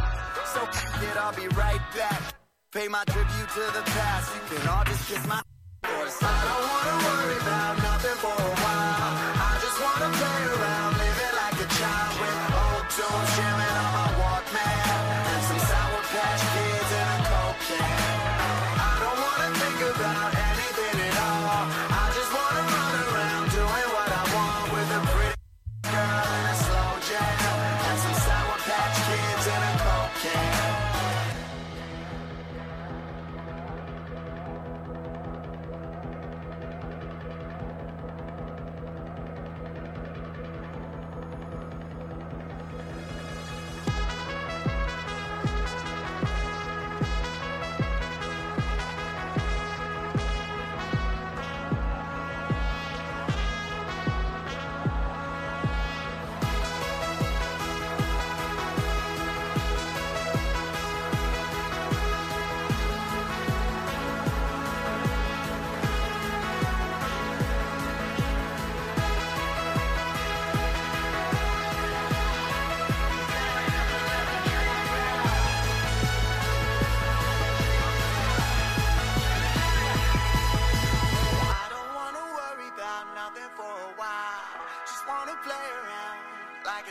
[SPEAKER 3] So it, I'll be right back. Pay my tribute to the past. You can all just kiss my for a second. I don't wanna worry about nothing for a while. I just wanna play around, living like a child with old tunes jamming on my Walkman and some Sour Patch Kids and a Coke can. I don't wanna think about anything at all. I just wanna run around doing what I want with a pretty girl and a slow jam and some Sour Patch Kids and a Coke can.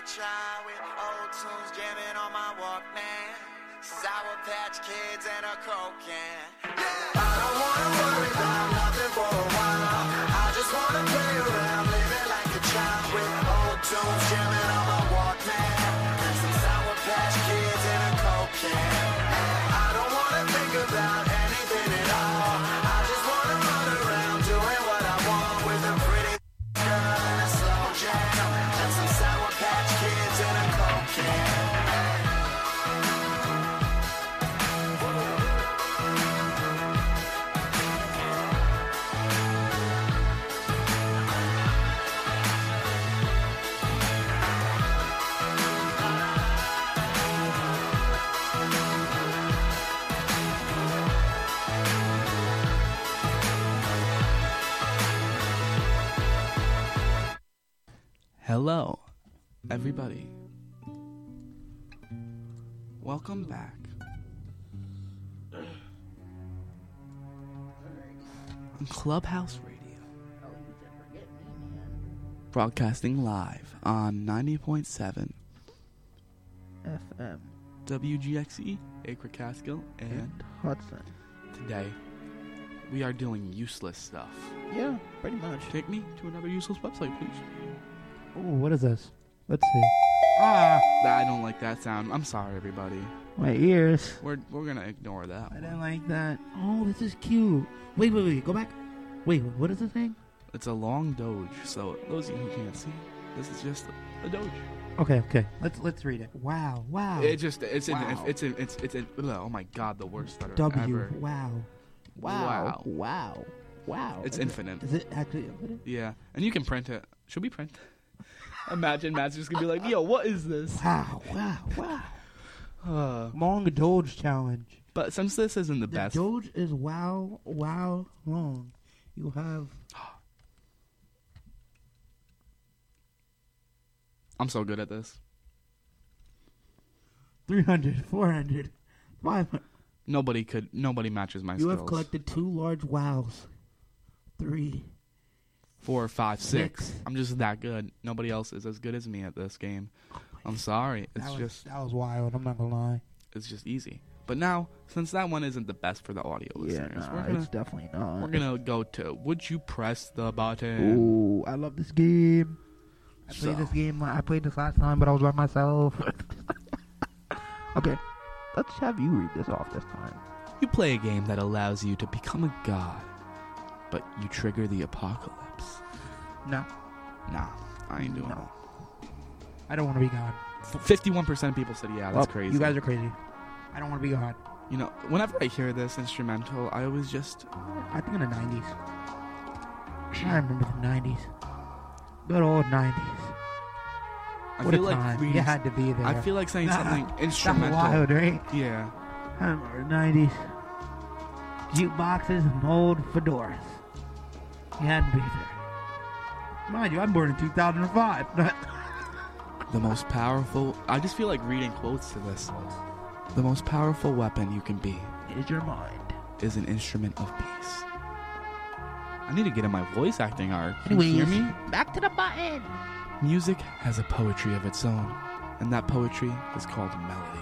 [SPEAKER 10] a child with old tunes jamming on my Walkman. Sour Patch Kids and a Coke can. I don't wanna worry about nothing for a while. I just wanna play around, living like a child with old tunes jamming on my Walkman. And some Sour Patch Kids and a Coke can. I don't wanna think about anything at all. I just wanna run around doing what I want with a pretty girl and a slow jam. And some Sour Patch Kids and a Coke can.
[SPEAKER 6] Hello, everybody. Welcome back. On Clubhouse Radio. Broadcasting live on 90.7
[SPEAKER 5] FM.
[SPEAKER 6] WGXE, Acre Catskill, and
[SPEAKER 5] Hudson.
[SPEAKER 6] Today, we are doing useless stuff.
[SPEAKER 5] Yeah, pretty much.
[SPEAKER 6] Take me to another useless website, please.
[SPEAKER 5] Ooh, what is this? Let's see. Ah,
[SPEAKER 6] I don't like that sound. I'm sorry, everybody.
[SPEAKER 5] my ears.
[SPEAKER 6] We're gonna ignore that.
[SPEAKER 5] I didn't like that. Oh, this is cute. Wait, go back. Wait, what is the thing?
[SPEAKER 6] It's a long doge, so those of you who can't see, this is just a doge.
[SPEAKER 5] Okay. Let's read it. Wow.
[SPEAKER 6] Oh my god, the worst stutter ever.
[SPEAKER 5] Wow.
[SPEAKER 6] It's infinite.
[SPEAKER 5] Is it actually infinite?
[SPEAKER 6] Yeah, and you can print it. Should we print? Imagine Matt's just gonna be like, yo, what is this?
[SPEAKER 5] Wow. Long Doge challenge.
[SPEAKER 6] But since this isn't the best.
[SPEAKER 5] Doge is wow long. You have.
[SPEAKER 6] I'm so good at this.
[SPEAKER 5] 300, 400, 500.
[SPEAKER 6] Nobody matches my skills.
[SPEAKER 5] You have collected 2 large wows. 3,
[SPEAKER 6] 4, 5, 6.
[SPEAKER 5] 6.
[SPEAKER 6] I'm just that good. Nobody else is as good as me at this game. I'm sorry.
[SPEAKER 5] That was wild. I'm not gonna lie.
[SPEAKER 6] It's just easy. But now, since that one isn't the best for the audio listeners,
[SPEAKER 5] it's definitely not.
[SPEAKER 6] We're gonna go to Would You Press the Button?
[SPEAKER 5] Ooh, I love this game. I played this last time, but I was by myself. Okay, let's have you read this off this time.
[SPEAKER 6] You play a game that allows you to become a god, but you trigger the apocalypse.
[SPEAKER 5] Nah,
[SPEAKER 6] I ain't doing it.
[SPEAKER 5] I don't want to be God.
[SPEAKER 6] 51% of people said, yeah, that's crazy.
[SPEAKER 5] You guys are crazy. I don't want to be God.
[SPEAKER 6] You know, whenever I hear this instrumental, I always just...
[SPEAKER 5] I think in the 90s. I remember the 90s. Good old 90s.
[SPEAKER 6] I feel like
[SPEAKER 5] you had to be there.
[SPEAKER 6] I feel like saying something instrumental.
[SPEAKER 5] That's wild, right?
[SPEAKER 6] Yeah.
[SPEAKER 5] I remember the 90s. Jukeboxes and old fedoras. You had to be there. Mind you, I'm born in 2005.
[SPEAKER 6] The most powerful... I just feel like reading quotes to this. The most powerful weapon you can be
[SPEAKER 5] is your mind.
[SPEAKER 6] Is an instrument of peace. I need to get in my voice acting art. Can
[SPEAKER 5] Anyways,
[SPEAKER 6] you hear me?
[SPEAKER 5] Back to the button.
[SPEAKER 6] Music has a poetry of its own, and that poetry is called melody.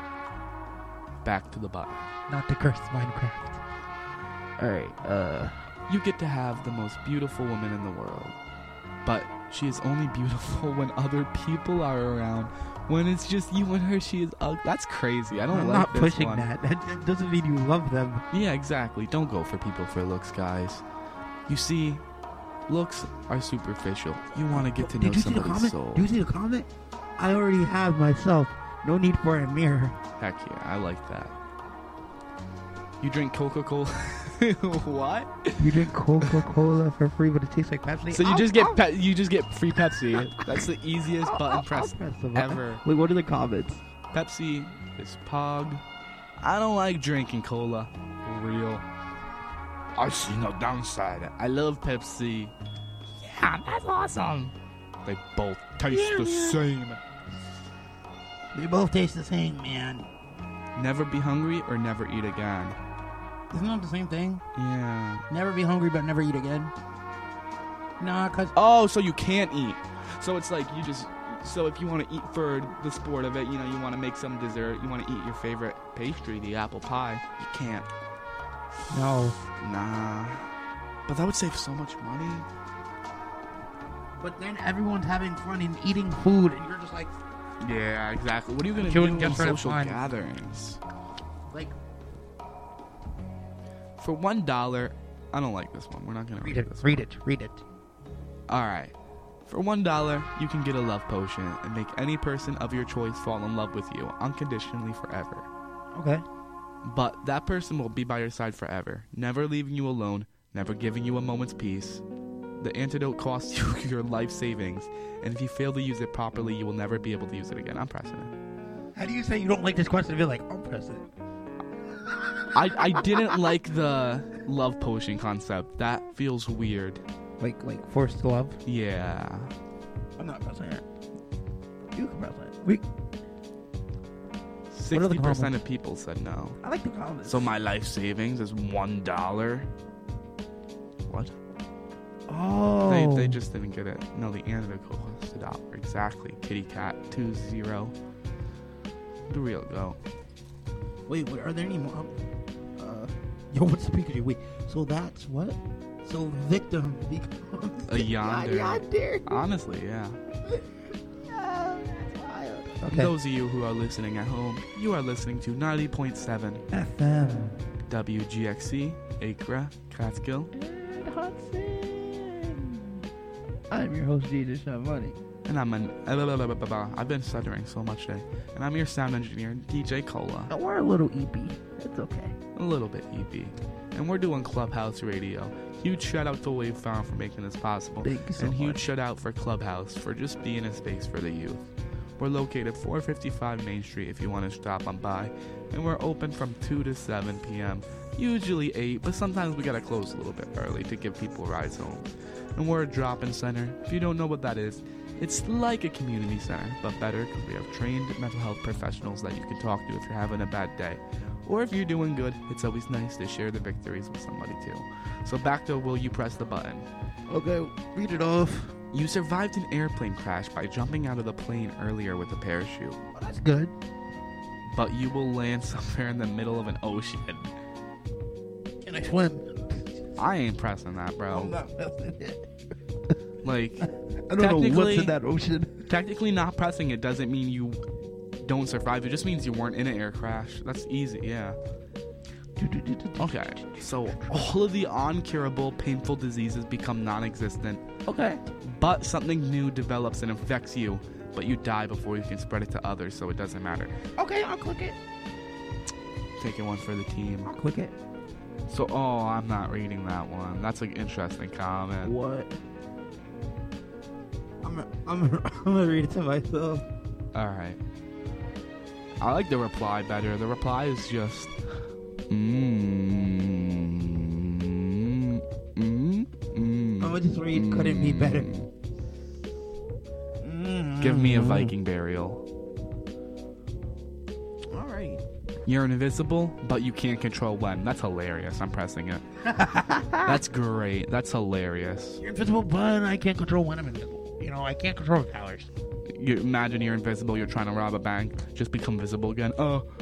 [SPEAKER 6] Back to the button.
[SPEAKER 5] Not to curse Minecraft. Alright,
[SPEAKER 6] You get to have the most beautiful woman in the world, but she is only beautiful when other people are around. When it's just you and her, she is ugly. That's crazy. I'm
[SPEAKER 5] not
[SPEAKER 6] this
[SPEAKER 5] pushing
[SPEAKER 6] one.
[SPEAKER 5] that. That doesn't mean you love them.
[SPEAKER 6] Yeah, exactly. Don't go for people for looks, guys. You see, looks are superficial. You want to get to know somebody's soul.
[SPEAKER 5] Did you see the comment? I already have myself. No need for a mirror.
[SPEAKER 6] Heck yeah, I like that. You drink Coca-Cola. What?
[SPEAKER 5] You drink Coca-Cola for free, but it tastes like Pepsi.
[SPEAKER 6] So you just get free Pepsi. That's the easiest button press ever.
[SPEAKER 5] Wait, what are the comments?
[SPEAKER 6] Pepsi is pog. I don't like drinking cola. Real. I see no downside. I love Pepsi. Yeah, that's awesome. They both taste the same.
[SPEAKER 5] They both taste the same, man.
[SPEAKER 6] Never be hungry or never eat again.
[SPEAKER 5] Isn't that the same thing?
[SPEAKER 6] Yeah.
[SPEAKER 5] Never be hungry but never eat again. Nah, cause...
[SPEAKER 6] Oh, so you can't eat. So it's like you just... So if you want to eat for the sport of it, you know, you want to make some dessert, you want to eat your favorite pastry, the apple pie, you can't.
[SPEAKER 5] No.
[SPEAKER 6] Nah. But that would save so much money.
[SPEAKER 5] But then everyone's having fun and eating food, and you're just like...
[SPEAKER 6] Yeah, exactly. What are you going to
[SPEAKER 5] Children
[SPEAKER 6] do
[SPEAKER 5] get
[SPEAKER 6] in
[SPEAKER 5] rid of
[SPEAKER 6] social
[SPEAKER 5] fun.
[SPEAKER 6] gatherings?
[SPEAKER 5] Like...
[SPEAKER 6] For $1, I don't like this one. We're not going to read this
[SPEAKER 5] Read
[SPEAKER 6] one.
[SPEAKER 5] it.
[SPEAKER 6] Alright. For $1, you can get a love potion and make any person of your choice fall in love with you unconditionally forever.
[SPEAKER 5] Okay.
[SPEAKER 6] But that person will be by your side forever, never leaving you alone, never giving you a moment's peace. The antidote costs you your life savings, and if you fail to use it properly, you will never be able to use it again. I'm pressing it.
[SPEAKER 5] How do you say you don't like this question? Be like, I'm pressing it.
[SPEAKER 6] I didn't like the love potion concept. That feels weird.
[SPEAKER 5] Like forced love?
[SPEAKER 6] Yeah.
[SPEAKER 5] I'm not pressing it. You can press it.
[SPEAKER 6] 60% of people said no.
[SPEAKER 5] I like the comments.
[SPEAKER 6] So my life savings is $1. What?
[SPEAKER 5] Oh.
[SPEAKER 6] They just didn't get it. No, the antidote costs $1. Exactly. Kitty Cat 20. The real go.
[SPEAKER 5] Wait, are there any more? Yo, what's the Pikachu? Wait, so that's what? So victim becomes
[SPEAKER 6] A yonder.
[SPEAKER 5] yonder.
[SPEAKER 6] Honestly, yeah.
[SPEAKER 5] That's wild. Okay.
[SPEAKER 6] Those of you who are listening at home, you are listening to 90.7
[SPEAKER 5] FM.
[SPEAKER 6] WGXC, Acra, Catskill.
[SPEAKER 5] I'm your host, DJ Sean Money.
[SPEAKER 6] And I've been stuttering so much today. And I'm your sound engineer, DJ Cola.
[SPEAKER 5] And we're a little EP. It's okay.
[SPEAKER 6] A little bit EP. And we're doing Clubhouse Radio. Huge shout out to Wave Farm for making this possible.
[SPEAKER 5] Thank you so
[SPEAKER 6] and huge
[SPEAKER 5] much.
[SPEAKER 6] shout out for Clubhouse for just being a space for the youth. We're located 455 Main Street if you want to stop on by. And we're open from 2 to 7 p.m. Usually 8, but sometimes we gotta close a little bit early to give people rides home. And we're a drop-in center. If you don't know what that is, it's like a community center, but better because we have trained mental health professionals that you can talk to if you're having a bad day. Or if you're doing good, it's always nice to share the victories with somebody too. So back to Will You Press the Button?
[SPEAKER 5] Okay, read it off.
[SPEAKER 6] You survived an airplane crash by jumping out of the plane earlier with a parachute.
[SPEAKER 5] Well, that's good.
[SPEAKER 6] But you will land somewhere in the middle of an ocean.
[SPEAKER 5] Can I swim?
[SPEAKER 6] I ain't pressing that, bro.
[SPEAKER 5] I'm not pressing it.
[SPEAKER 6] Like,
[SPEAKER 5] I don't know what's in that ocean.
[SPEAKER 6] Technically not pressing it doesn't mean you don't survive. It just means you weren't in an air crash. That's easy, yeah. Okay, so all of the uncurable, painful diseases become non-existent.
[SPEAKER 5] Okay.
[SPEAKER 6] But something new develops and infects you, but you die before you can spread it to others, so it doesn't matter.
[SPEAKER 5] Okay, I'll click it.
[SPEAKER 6] Taking one for the team.
[SPEAKER 5] I'll click it.
[SPEAKER 6] So, I'm not reading that one. That's an interesting comment.
[SPEAKER 5] What? I'm gonna read it to myself.
[SPEAKER 6] Alright. I like the reply better. The reply is just...
[SPEAKER 5] I'm gonna just read couldn't be better.
[SPEAKER 6] Give me a Viking burial.
[SPEAKER 5] Alright.
[SPEAKER 6] You're invisible, but you can't control when. That's hilarious. I'm pressing it. That's great. That's hilarious.
[SPEAKER 5] You're invisible, but I can't control when I'm invisible. You know, I can't control the powers.
[SPEAKER 6] You imagine you're invisible, you're trying to rob a bank, just become visible again.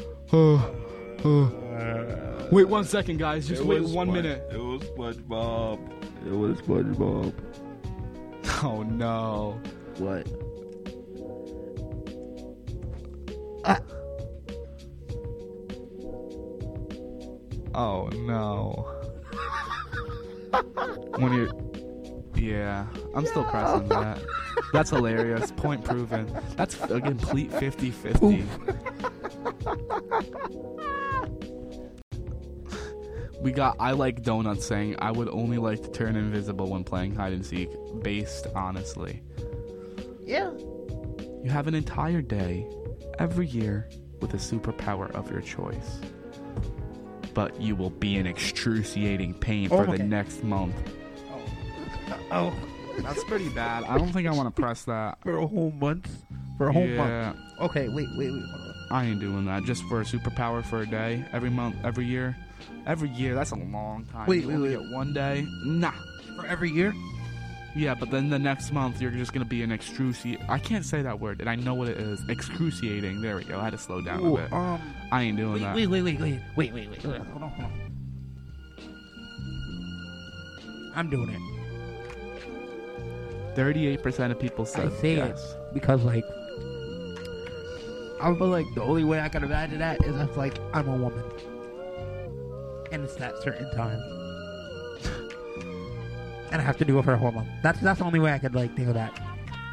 [SPEAKER 6] Wait 1 second, guys. Just wait 1 minute.
[SPEAKER 11] It was SpongeBob.
[SPEAKER 6] Oh no.
[SPEAKER 5] What?
[SPEAKER 6] Oh no. When you're... Yeah, I'm still pressing that. That's hilarious. Point proven. That's a complete 50-50. We got I Like Donuts saying, I would only like to turn invisible when playing hide and seek, based honestly.
[SPEAKER 5] Yeah.
[SPEAKER 6] You have an entire day, every year, with a superpower of your choice. But you will be in excruciating pain for the next month.
[SPEAKER 5] Oh.
[SPEAKER 6] That's pretty bad. I don't think I want to press that.
[SPEAKER 5] For a whole month? For a whole
[SPEAKER 6] Yeah.
[SPEAKER 5] month? Okay, wait. Hold on.
[SPEAKER 6] I ain't doing that. Just for a superpower for a day, every month, every year. Every year, that's a long time.
[SPEAKER 5] Wait,
[SPEAKER 6] You only get 1 day? Nah.
[SPEAKER 5] For every year?
[SPEAKER 6] Yeah, but then the next month you're just gonna be an excruciating. I can't say that word, and I know what it is. Excruciating. There we go. I had to slow down a bit. I ain't doing that.
[SPEAKER 5] Wait. Hold on. I'm doing it.
[SPEAKER 6] 38% of people said
[SPEAKER 5] I say
[SPEAKER 6] yes.
[SPEAKER 5] it because, like, I feel like the only way I can imagine that is if, like, I'm a woman. And it's that certain time. And I have to do it for a whole month. That's the only way I could, like, think of that.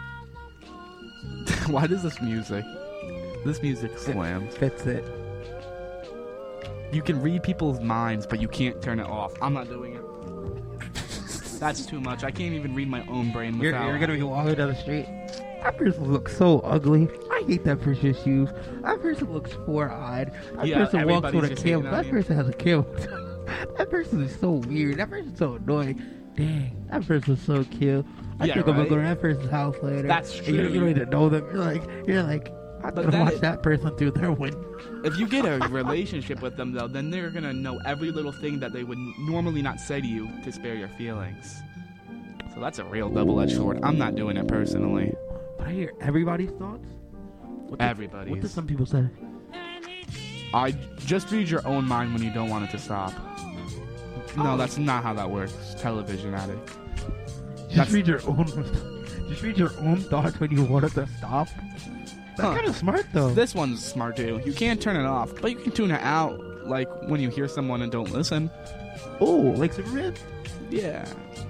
[SPEAKER 6] Why does this music slams?
[SPEAKER 5] Fits it.
[SPEAKER 6] You can read people's minds, but you can't turn it off. I'm not doing it. That's too much. I can't even read my own brain without...
[SPEAKER 5] You're gonna be walking down the street. That person looks so ugly. I hate that person's shoes. That person looks four-eyed. That person walks with a camel. That person has a camel. That person is so weird. That person's so annoying. Dang, that person's so cute. I think I'm gonna go to that person's house later.
[SPEAKER 6] That's true.
[SPEAKER 5] You don't even know them. You're like, I'm gonna watch that person through their window.
[SPEAKER 6] If you get a relationship with them, though, then they're gonna know every little thing that they would normally not say to you to spare your feelings. So that's a real double-edged sword. I'm not doing it personally.
[SPEAKER 5] But I hear everybody's thoughts.
[SPEAKER 6] Everybody's.
[SPEAKER 5] What do some people say?
[SPEAKER 6] I just read your own mind when you don't want it to stop. No, that's not how that works. Television addict.
[SPEAKER 5] Just read your own thoughts when you want it to stop. That's kind of smart, though.
[SPEAKER 6] This one's smart too. You can't turn it off, but you can tune it out, like when you hear someone and don't listen.
[SPEAKER 5] Oh, like Superman?
[SPEAKER 6] Yeah.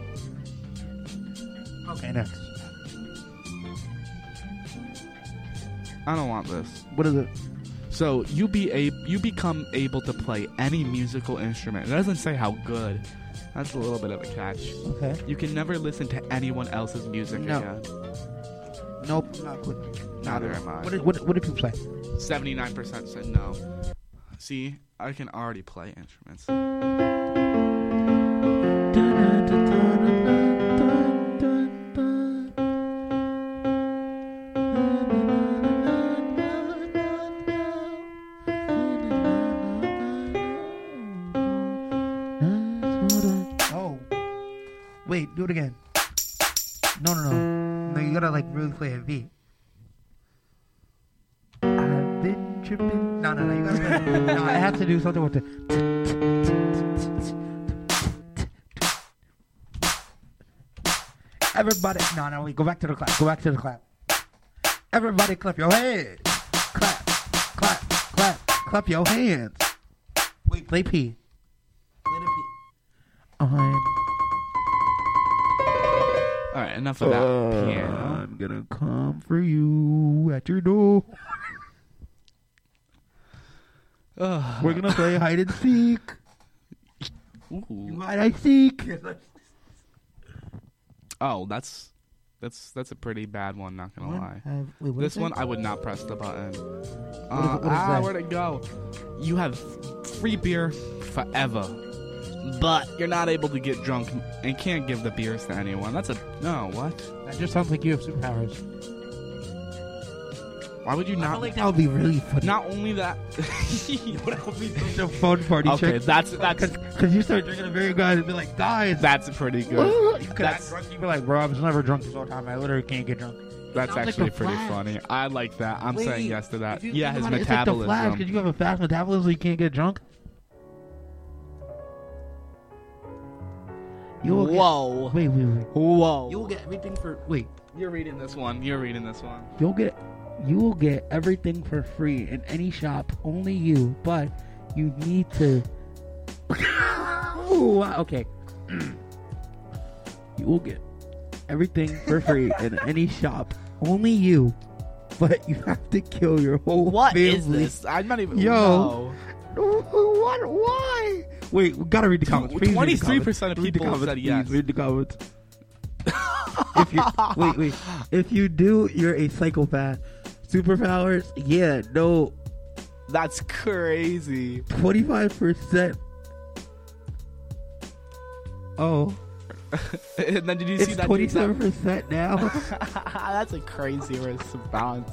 [SPEAKER 5] Okay, next.
[SPEAKER 6] I don't want this.
[SPEAKER 5] What is it?
[SPEAKER 6] So you become able to play any musical instrument. It doesn't say how good. That's a little bit of a catch.
[SPEAKER 5] Okay.
[SPEAKER 6] You can never listen to anyone else's music again.
[SPEAKER 5] Nope, I'm not clicking.
[SPEAKER 6] Neither am I.
[SPEAKER 5] What did people say?
[SPEAKER 6] 79% said no. See, I can already play instruments.
[SPEAKER 5] Oh. Wait, do it again. No, you gotta like really play a beat. I've been tripping. No, you gotta play. No, I have to do something with the. Everybody, no, wait, go back to the clap. Everybody clap your hands. Clap your hands. Wait, play P. Play the P.
[SPEAKER 6] Alright, enough of that piano.
[SPEAKER 5] I'm gonna come for you at your door. We're gonna play hide and seek.
[SPEAKER 6] Ooh.
[SPEAKER 5] Hide and seek.
[SPEAKER 6] Oh, that's a pretty bad one, not gonna lie.
[SPEAKER 5] Wait,
[SPEAKER 6] this one, I would not press the button.
[SPEAKER 5] What is that?
[SPEAKER 6] Where'd it go? You have free beer forever, but you're not able to get drunk and can't give the beers to anyone. That's no, what?
[SPEAKER 5] That just sounds like you have superpowers.
[SPEAKER 6] Why would you not?
[SPEAKER 5] I feel like that would be really funny.
[SPEAKER 6] Not only that,
[SPEAKER 5] that would be such a fun party
[SPEAKER 6] okay,
[SPEAKER 5] trick.
[SPEAKER 6] that's
[SPEAKER 5] because you start drinking a very good and be like, guys.
[SPEAKER 6] That's pretty good.
[SPEAKER 5] You could act drunk. You be like, bro, I was never drunk this whole time. I literally can't get drunk.
[SPEAKER 6] That's actually pretty funny. I like that. I'm saying yes to that. Yeah, his
[SPEAKER 5] It's
[SPEAKER 6] metabolism.
[SPEAKER 5] like the Flash, because you have a fast metabolism, so you can't get drunk.
[SPEAKER 6] Whoa.
[SPEAKER 5] Wait.
[SPEAKER 6] Whoa.
[SPEAKER 5] You will get everything for. Wait.
[SPEAKER 6] You're reading this one. You
[SPEAKER 5] will get everything for free in any shop, only you, but you need to. Okay. You will get everything for free in any shop, only you, but you have to kill your whole family.
[SPEAKER 6] What is this? I'm not even.
[SPEAKER 5] Yo. What? Why? Wait, we gotta read the comments.
[SPEAKER 6] 23% of people said yes.
[SPEAKER 5] Read the comments. If you do, you're a psychopath. Superpowers? Yeah, no.
[SPEAKER 6] That's crazy.
[SPEAKER 5] 25%. Oh.
[SPEAKER 6] And then did you see that?
[SPEAKER 5] 27% now.
[SPEAKER 6] That's a crazy response.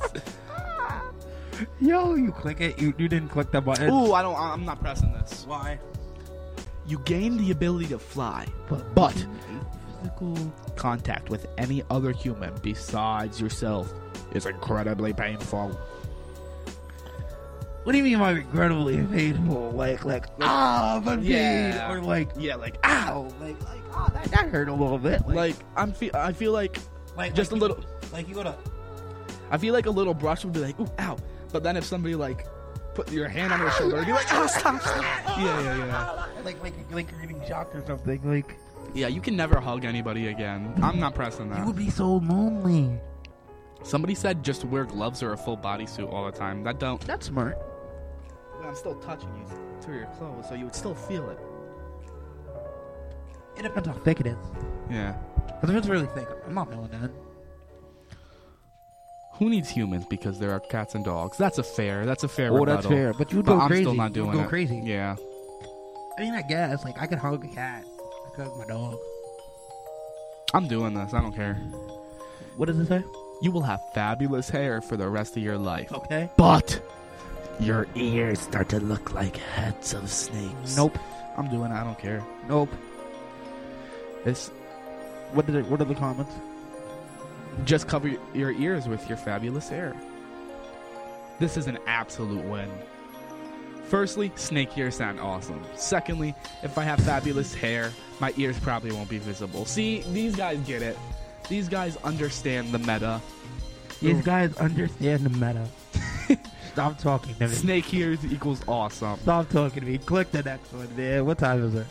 [SPEAKER 5] Yo, you click it. You didn't click the button.
[SPEAKER 6] Ooh, I'm not pressing this.
[SPEAKER 5] Why?
[SPEAKER 6] You gain the ability to fly,
[SPEAKER 5] but
[SPEAKER 6] physical contact with any other human besides yourself is incredibly painful.
[SPEAKER 5] What do you mean by incredibly painful? Like ah, I'm in pain, or like ow, like oh, that hurt a little bit.
[SPEAKER 6] I feel like just a little.
[SPEAKER 5] Like you gotta.
[SPEAKER 6] I feel like a little brush would be like, ooh, ow. But then if somebody like put your hand on your shoulder, you'd be like, oh, stop. Yeah.
[SPEAKER 5] Like you're getting shocked or something. Like.
[SPEAKER 6] Yeah, you can never hug anybody again. I'm not pressing that.
[SPEAKER 5] You would be so lonely.
[SPEAKER 6] Somebody said just wear gloves or a full bodysuit all the time.
[SPEAKER 5] That's smart.
[SPEAKER 6] But I'm still touching you through your clothes, so you would still feel it.
[SPEAKER 5] It depends how thick it is.
[SPEAKER 6] Yeah.
[SPEAKER 5] Because if it's really thick, I'm not doing that.
[SPEAKER 6] Who needs humans because there are cats and dogs? That's a fair rebuttal.
[SPEAKER 5] Oh, that's fair. But you would go
[SPEAKER 6] I'm
[SPEAKER 5] crazy.
[SPEAKER 6] still not doing
[SPEAKER 5] you would
[SPEAKER 6] it.
[SPEAKER 5] go crazy.
[SPEAKER 6] Yeah.
[SPEAKER 5] I mean, I guess. Like, I could hug a cat. I could hug my dog.
[SPEAKER 6] I'm doing this. I don't care.
[SPEAKER 5] What does it say?
[SPEAKER 6] You will have fabulous hair for the rest of your life.
[SPEAKER 5] Okay.
[SPEAKER 6] But your ears start to look like heads of snakes.
[SPEAKER 5] Nope.
[SPEAKER 6] I'm doing it. I don't care.
[SPEAKER 5] Nope.
[SPEAKER 6] It's
[SPEAKER 5] What are the comments?
[SPEAKER 6] just cover your ears with your fabulous hair. This is an absolute win. Firstly, snake ears sound awesome. Secondly, if I have fabulous hair, my ears probably won't be visible. See, these guys get it. These guys understand the meta.
[SPEAKER 5] These guys understand the meta. Stop talking to me.
[SPEAKER 6] Snake ears equals awesome.
[SPEAKER 5] Stop talking to me. Click the next one, man. What time is it?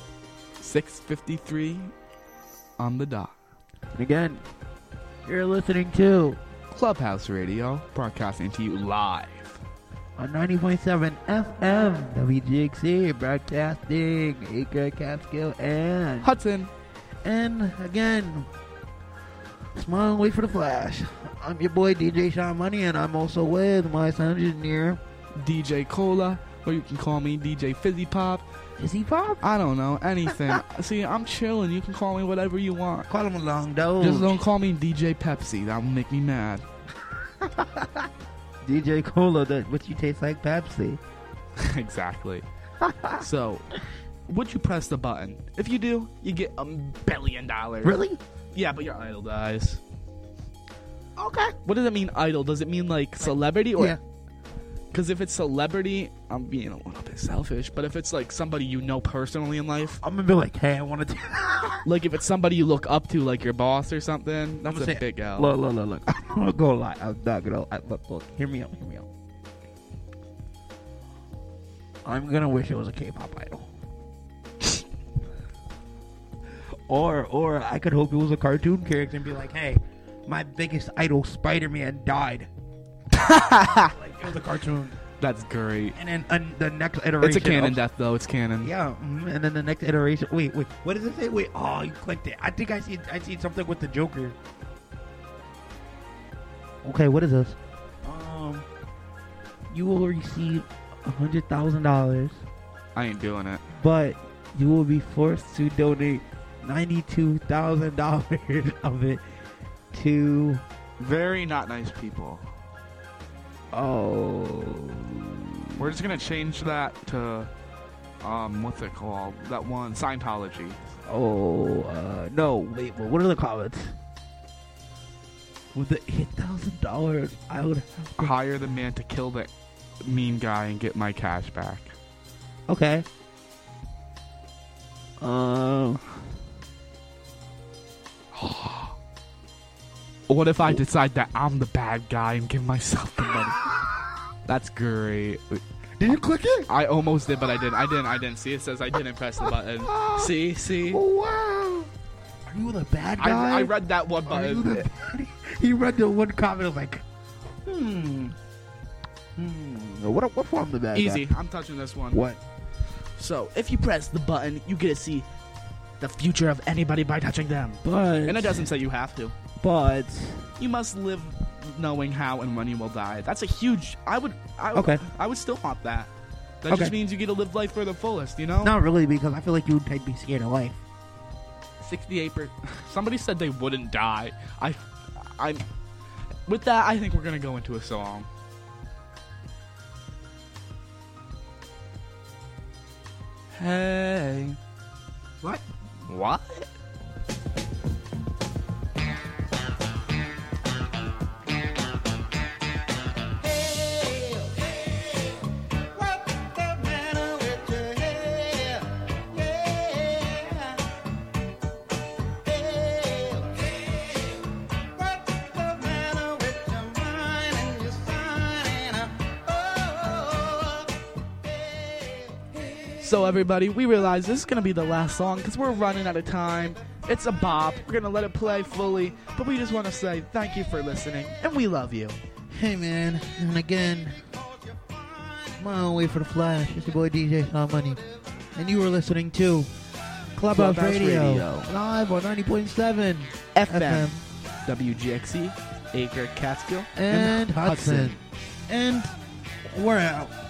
[SPEAKER 6] 6:53 on the dot.
[SPEAKER 5] And again, you're listening to
[SPEAKER 6] Clubhouse Radio, broadcasting to you live
[SPEAKER 5] on 90.7 FM, WGXC, broadcasting, Acre, Catskill, and
[SPEAKER 6] Hudson.
[SPEAKER 5] And again, smile and wait for the flash. I'm your boy DJ Sean Money, and I'm also with my sound engineer
[SPEAKER 6] DJ Cola, or you can call me DJ Fizzy Pop.
[SPEAKER 5] Fizzy Pop?
[SPEAKER 6] I don't know, anything. See, I'm chilling. You can call me whatever you want.
[SPEAKER 5] Call him a long doge.
[SPEAKER 6] Just don't call me DJ Pepsi. That will make me mad.
[SPEAKER 5] DJ Cola, but you taste like Pepsi.
[SPEAKER 6] Exactly. So, would you press the button? If you do, you get $1 billion.
[SPEAKER 5] Really?
[SPEAKER 6] Yeah, but your idol dies.
[SPEAKER 5] Okay.
[SPEAKER 6] What does it mean, idol? Does it mean like celebrity or?
[SPEAKER 5] Yeah.
[SPEAKER 6] Because if it's celebrity, I'm being a little bit selfish. But if it's like somebody you know personally in life,
[SPEAKER 5] I'm gonna be like, hey, I want to do
[SPEAKER 6] like if it's somebody you look up to, like your boss or something, that's a big L.
[SPEAKER 5] Look. I'm not gonna lie. I'm not gonna lie. Look. Hear me out. I'm gonna wish it was a K-pop idol. or I could hope it was a cartoon character and be like, hey, my biggest idol, Spider-Man, died. Like, it was a cartoon.
[SPEAKER 6] That's great.
[SPEAKER 5] And then the next iteration.
[SPEAKER 6] It's a canon death, though. It's canon.
[SPEAKER 5] Yeah. And then the next iteration. Wait. What does it say? Wait. Oh, you clicked it. I think I see something with the Joker. Okay. What is this? You will receive $100,000.
[SPEAKER 6] I ain't doing it.
[SPEAKER 5] But you will be forced to donate $92,000 of it to
[SPEAKER 6] very not nice people.
[SPEAKER 5] Oh.
[SPEAKER 6] We're just gonna change that to what's it called? That one, Scientology.
[SPEAKER 5] No, wait, what are the comments? With the $8,000, I would have to
[SPEAKER 6] hire the man to kill the mean guy and get my cash back.
[SPEAKER 5] Okay.
[SPEAKER 6] What if I decide that I'm the bad guy and give myself the money? That's great.
[SPEAKER 5] Did you click it?
[SPEAKER 6] I almost did, but I didn't. See, it says I didn't press the button. See?
[SPEAKER 5] Oh, wow. Are you the bad guy?
[SPEAKER 6] I read that one button.
[SPEAKER 5] He read the one comment. I was like, What form the bad guy?
[SPEAKER 6] Easy. I'm touching this one.
[SPEAKER 5] What?
[SPEAKER 6] So, if you press the button, you get to see the future of anybody by touching them. And it doesn't say you have to.
[SPEAKER 5] But
[SPEAKER 6] you must live knowing how and when you will die. That's a huge. I would still want that. That just means you get to live life for the fullest. You know?
[SPEAKER 5] Not really, because I feel like you would be scared of life.
[SPEAKER 6] 68%. Somebody said they wouldn't die. I'm. With that, I think we're gonna go into a song. Hey.
[SPEAKER 5] What?
[SPEAKER 6] So everybody, we realize this is going to be the last song because we're running out of time. It's a bop. We're going to let it play fully. But we just want to say thank you for listening, and we love you.
[SPEAKER 5] Hey, man. And again, smile and wait for the flash. It's your boy DJ Sean Money. And you were listening to Clubhouse Radio. Live on 90.7 FM.
[SPEAKER 6] WGXC, Acre, Catskill,
[SPEAKER 5] and Hudson. And we're out.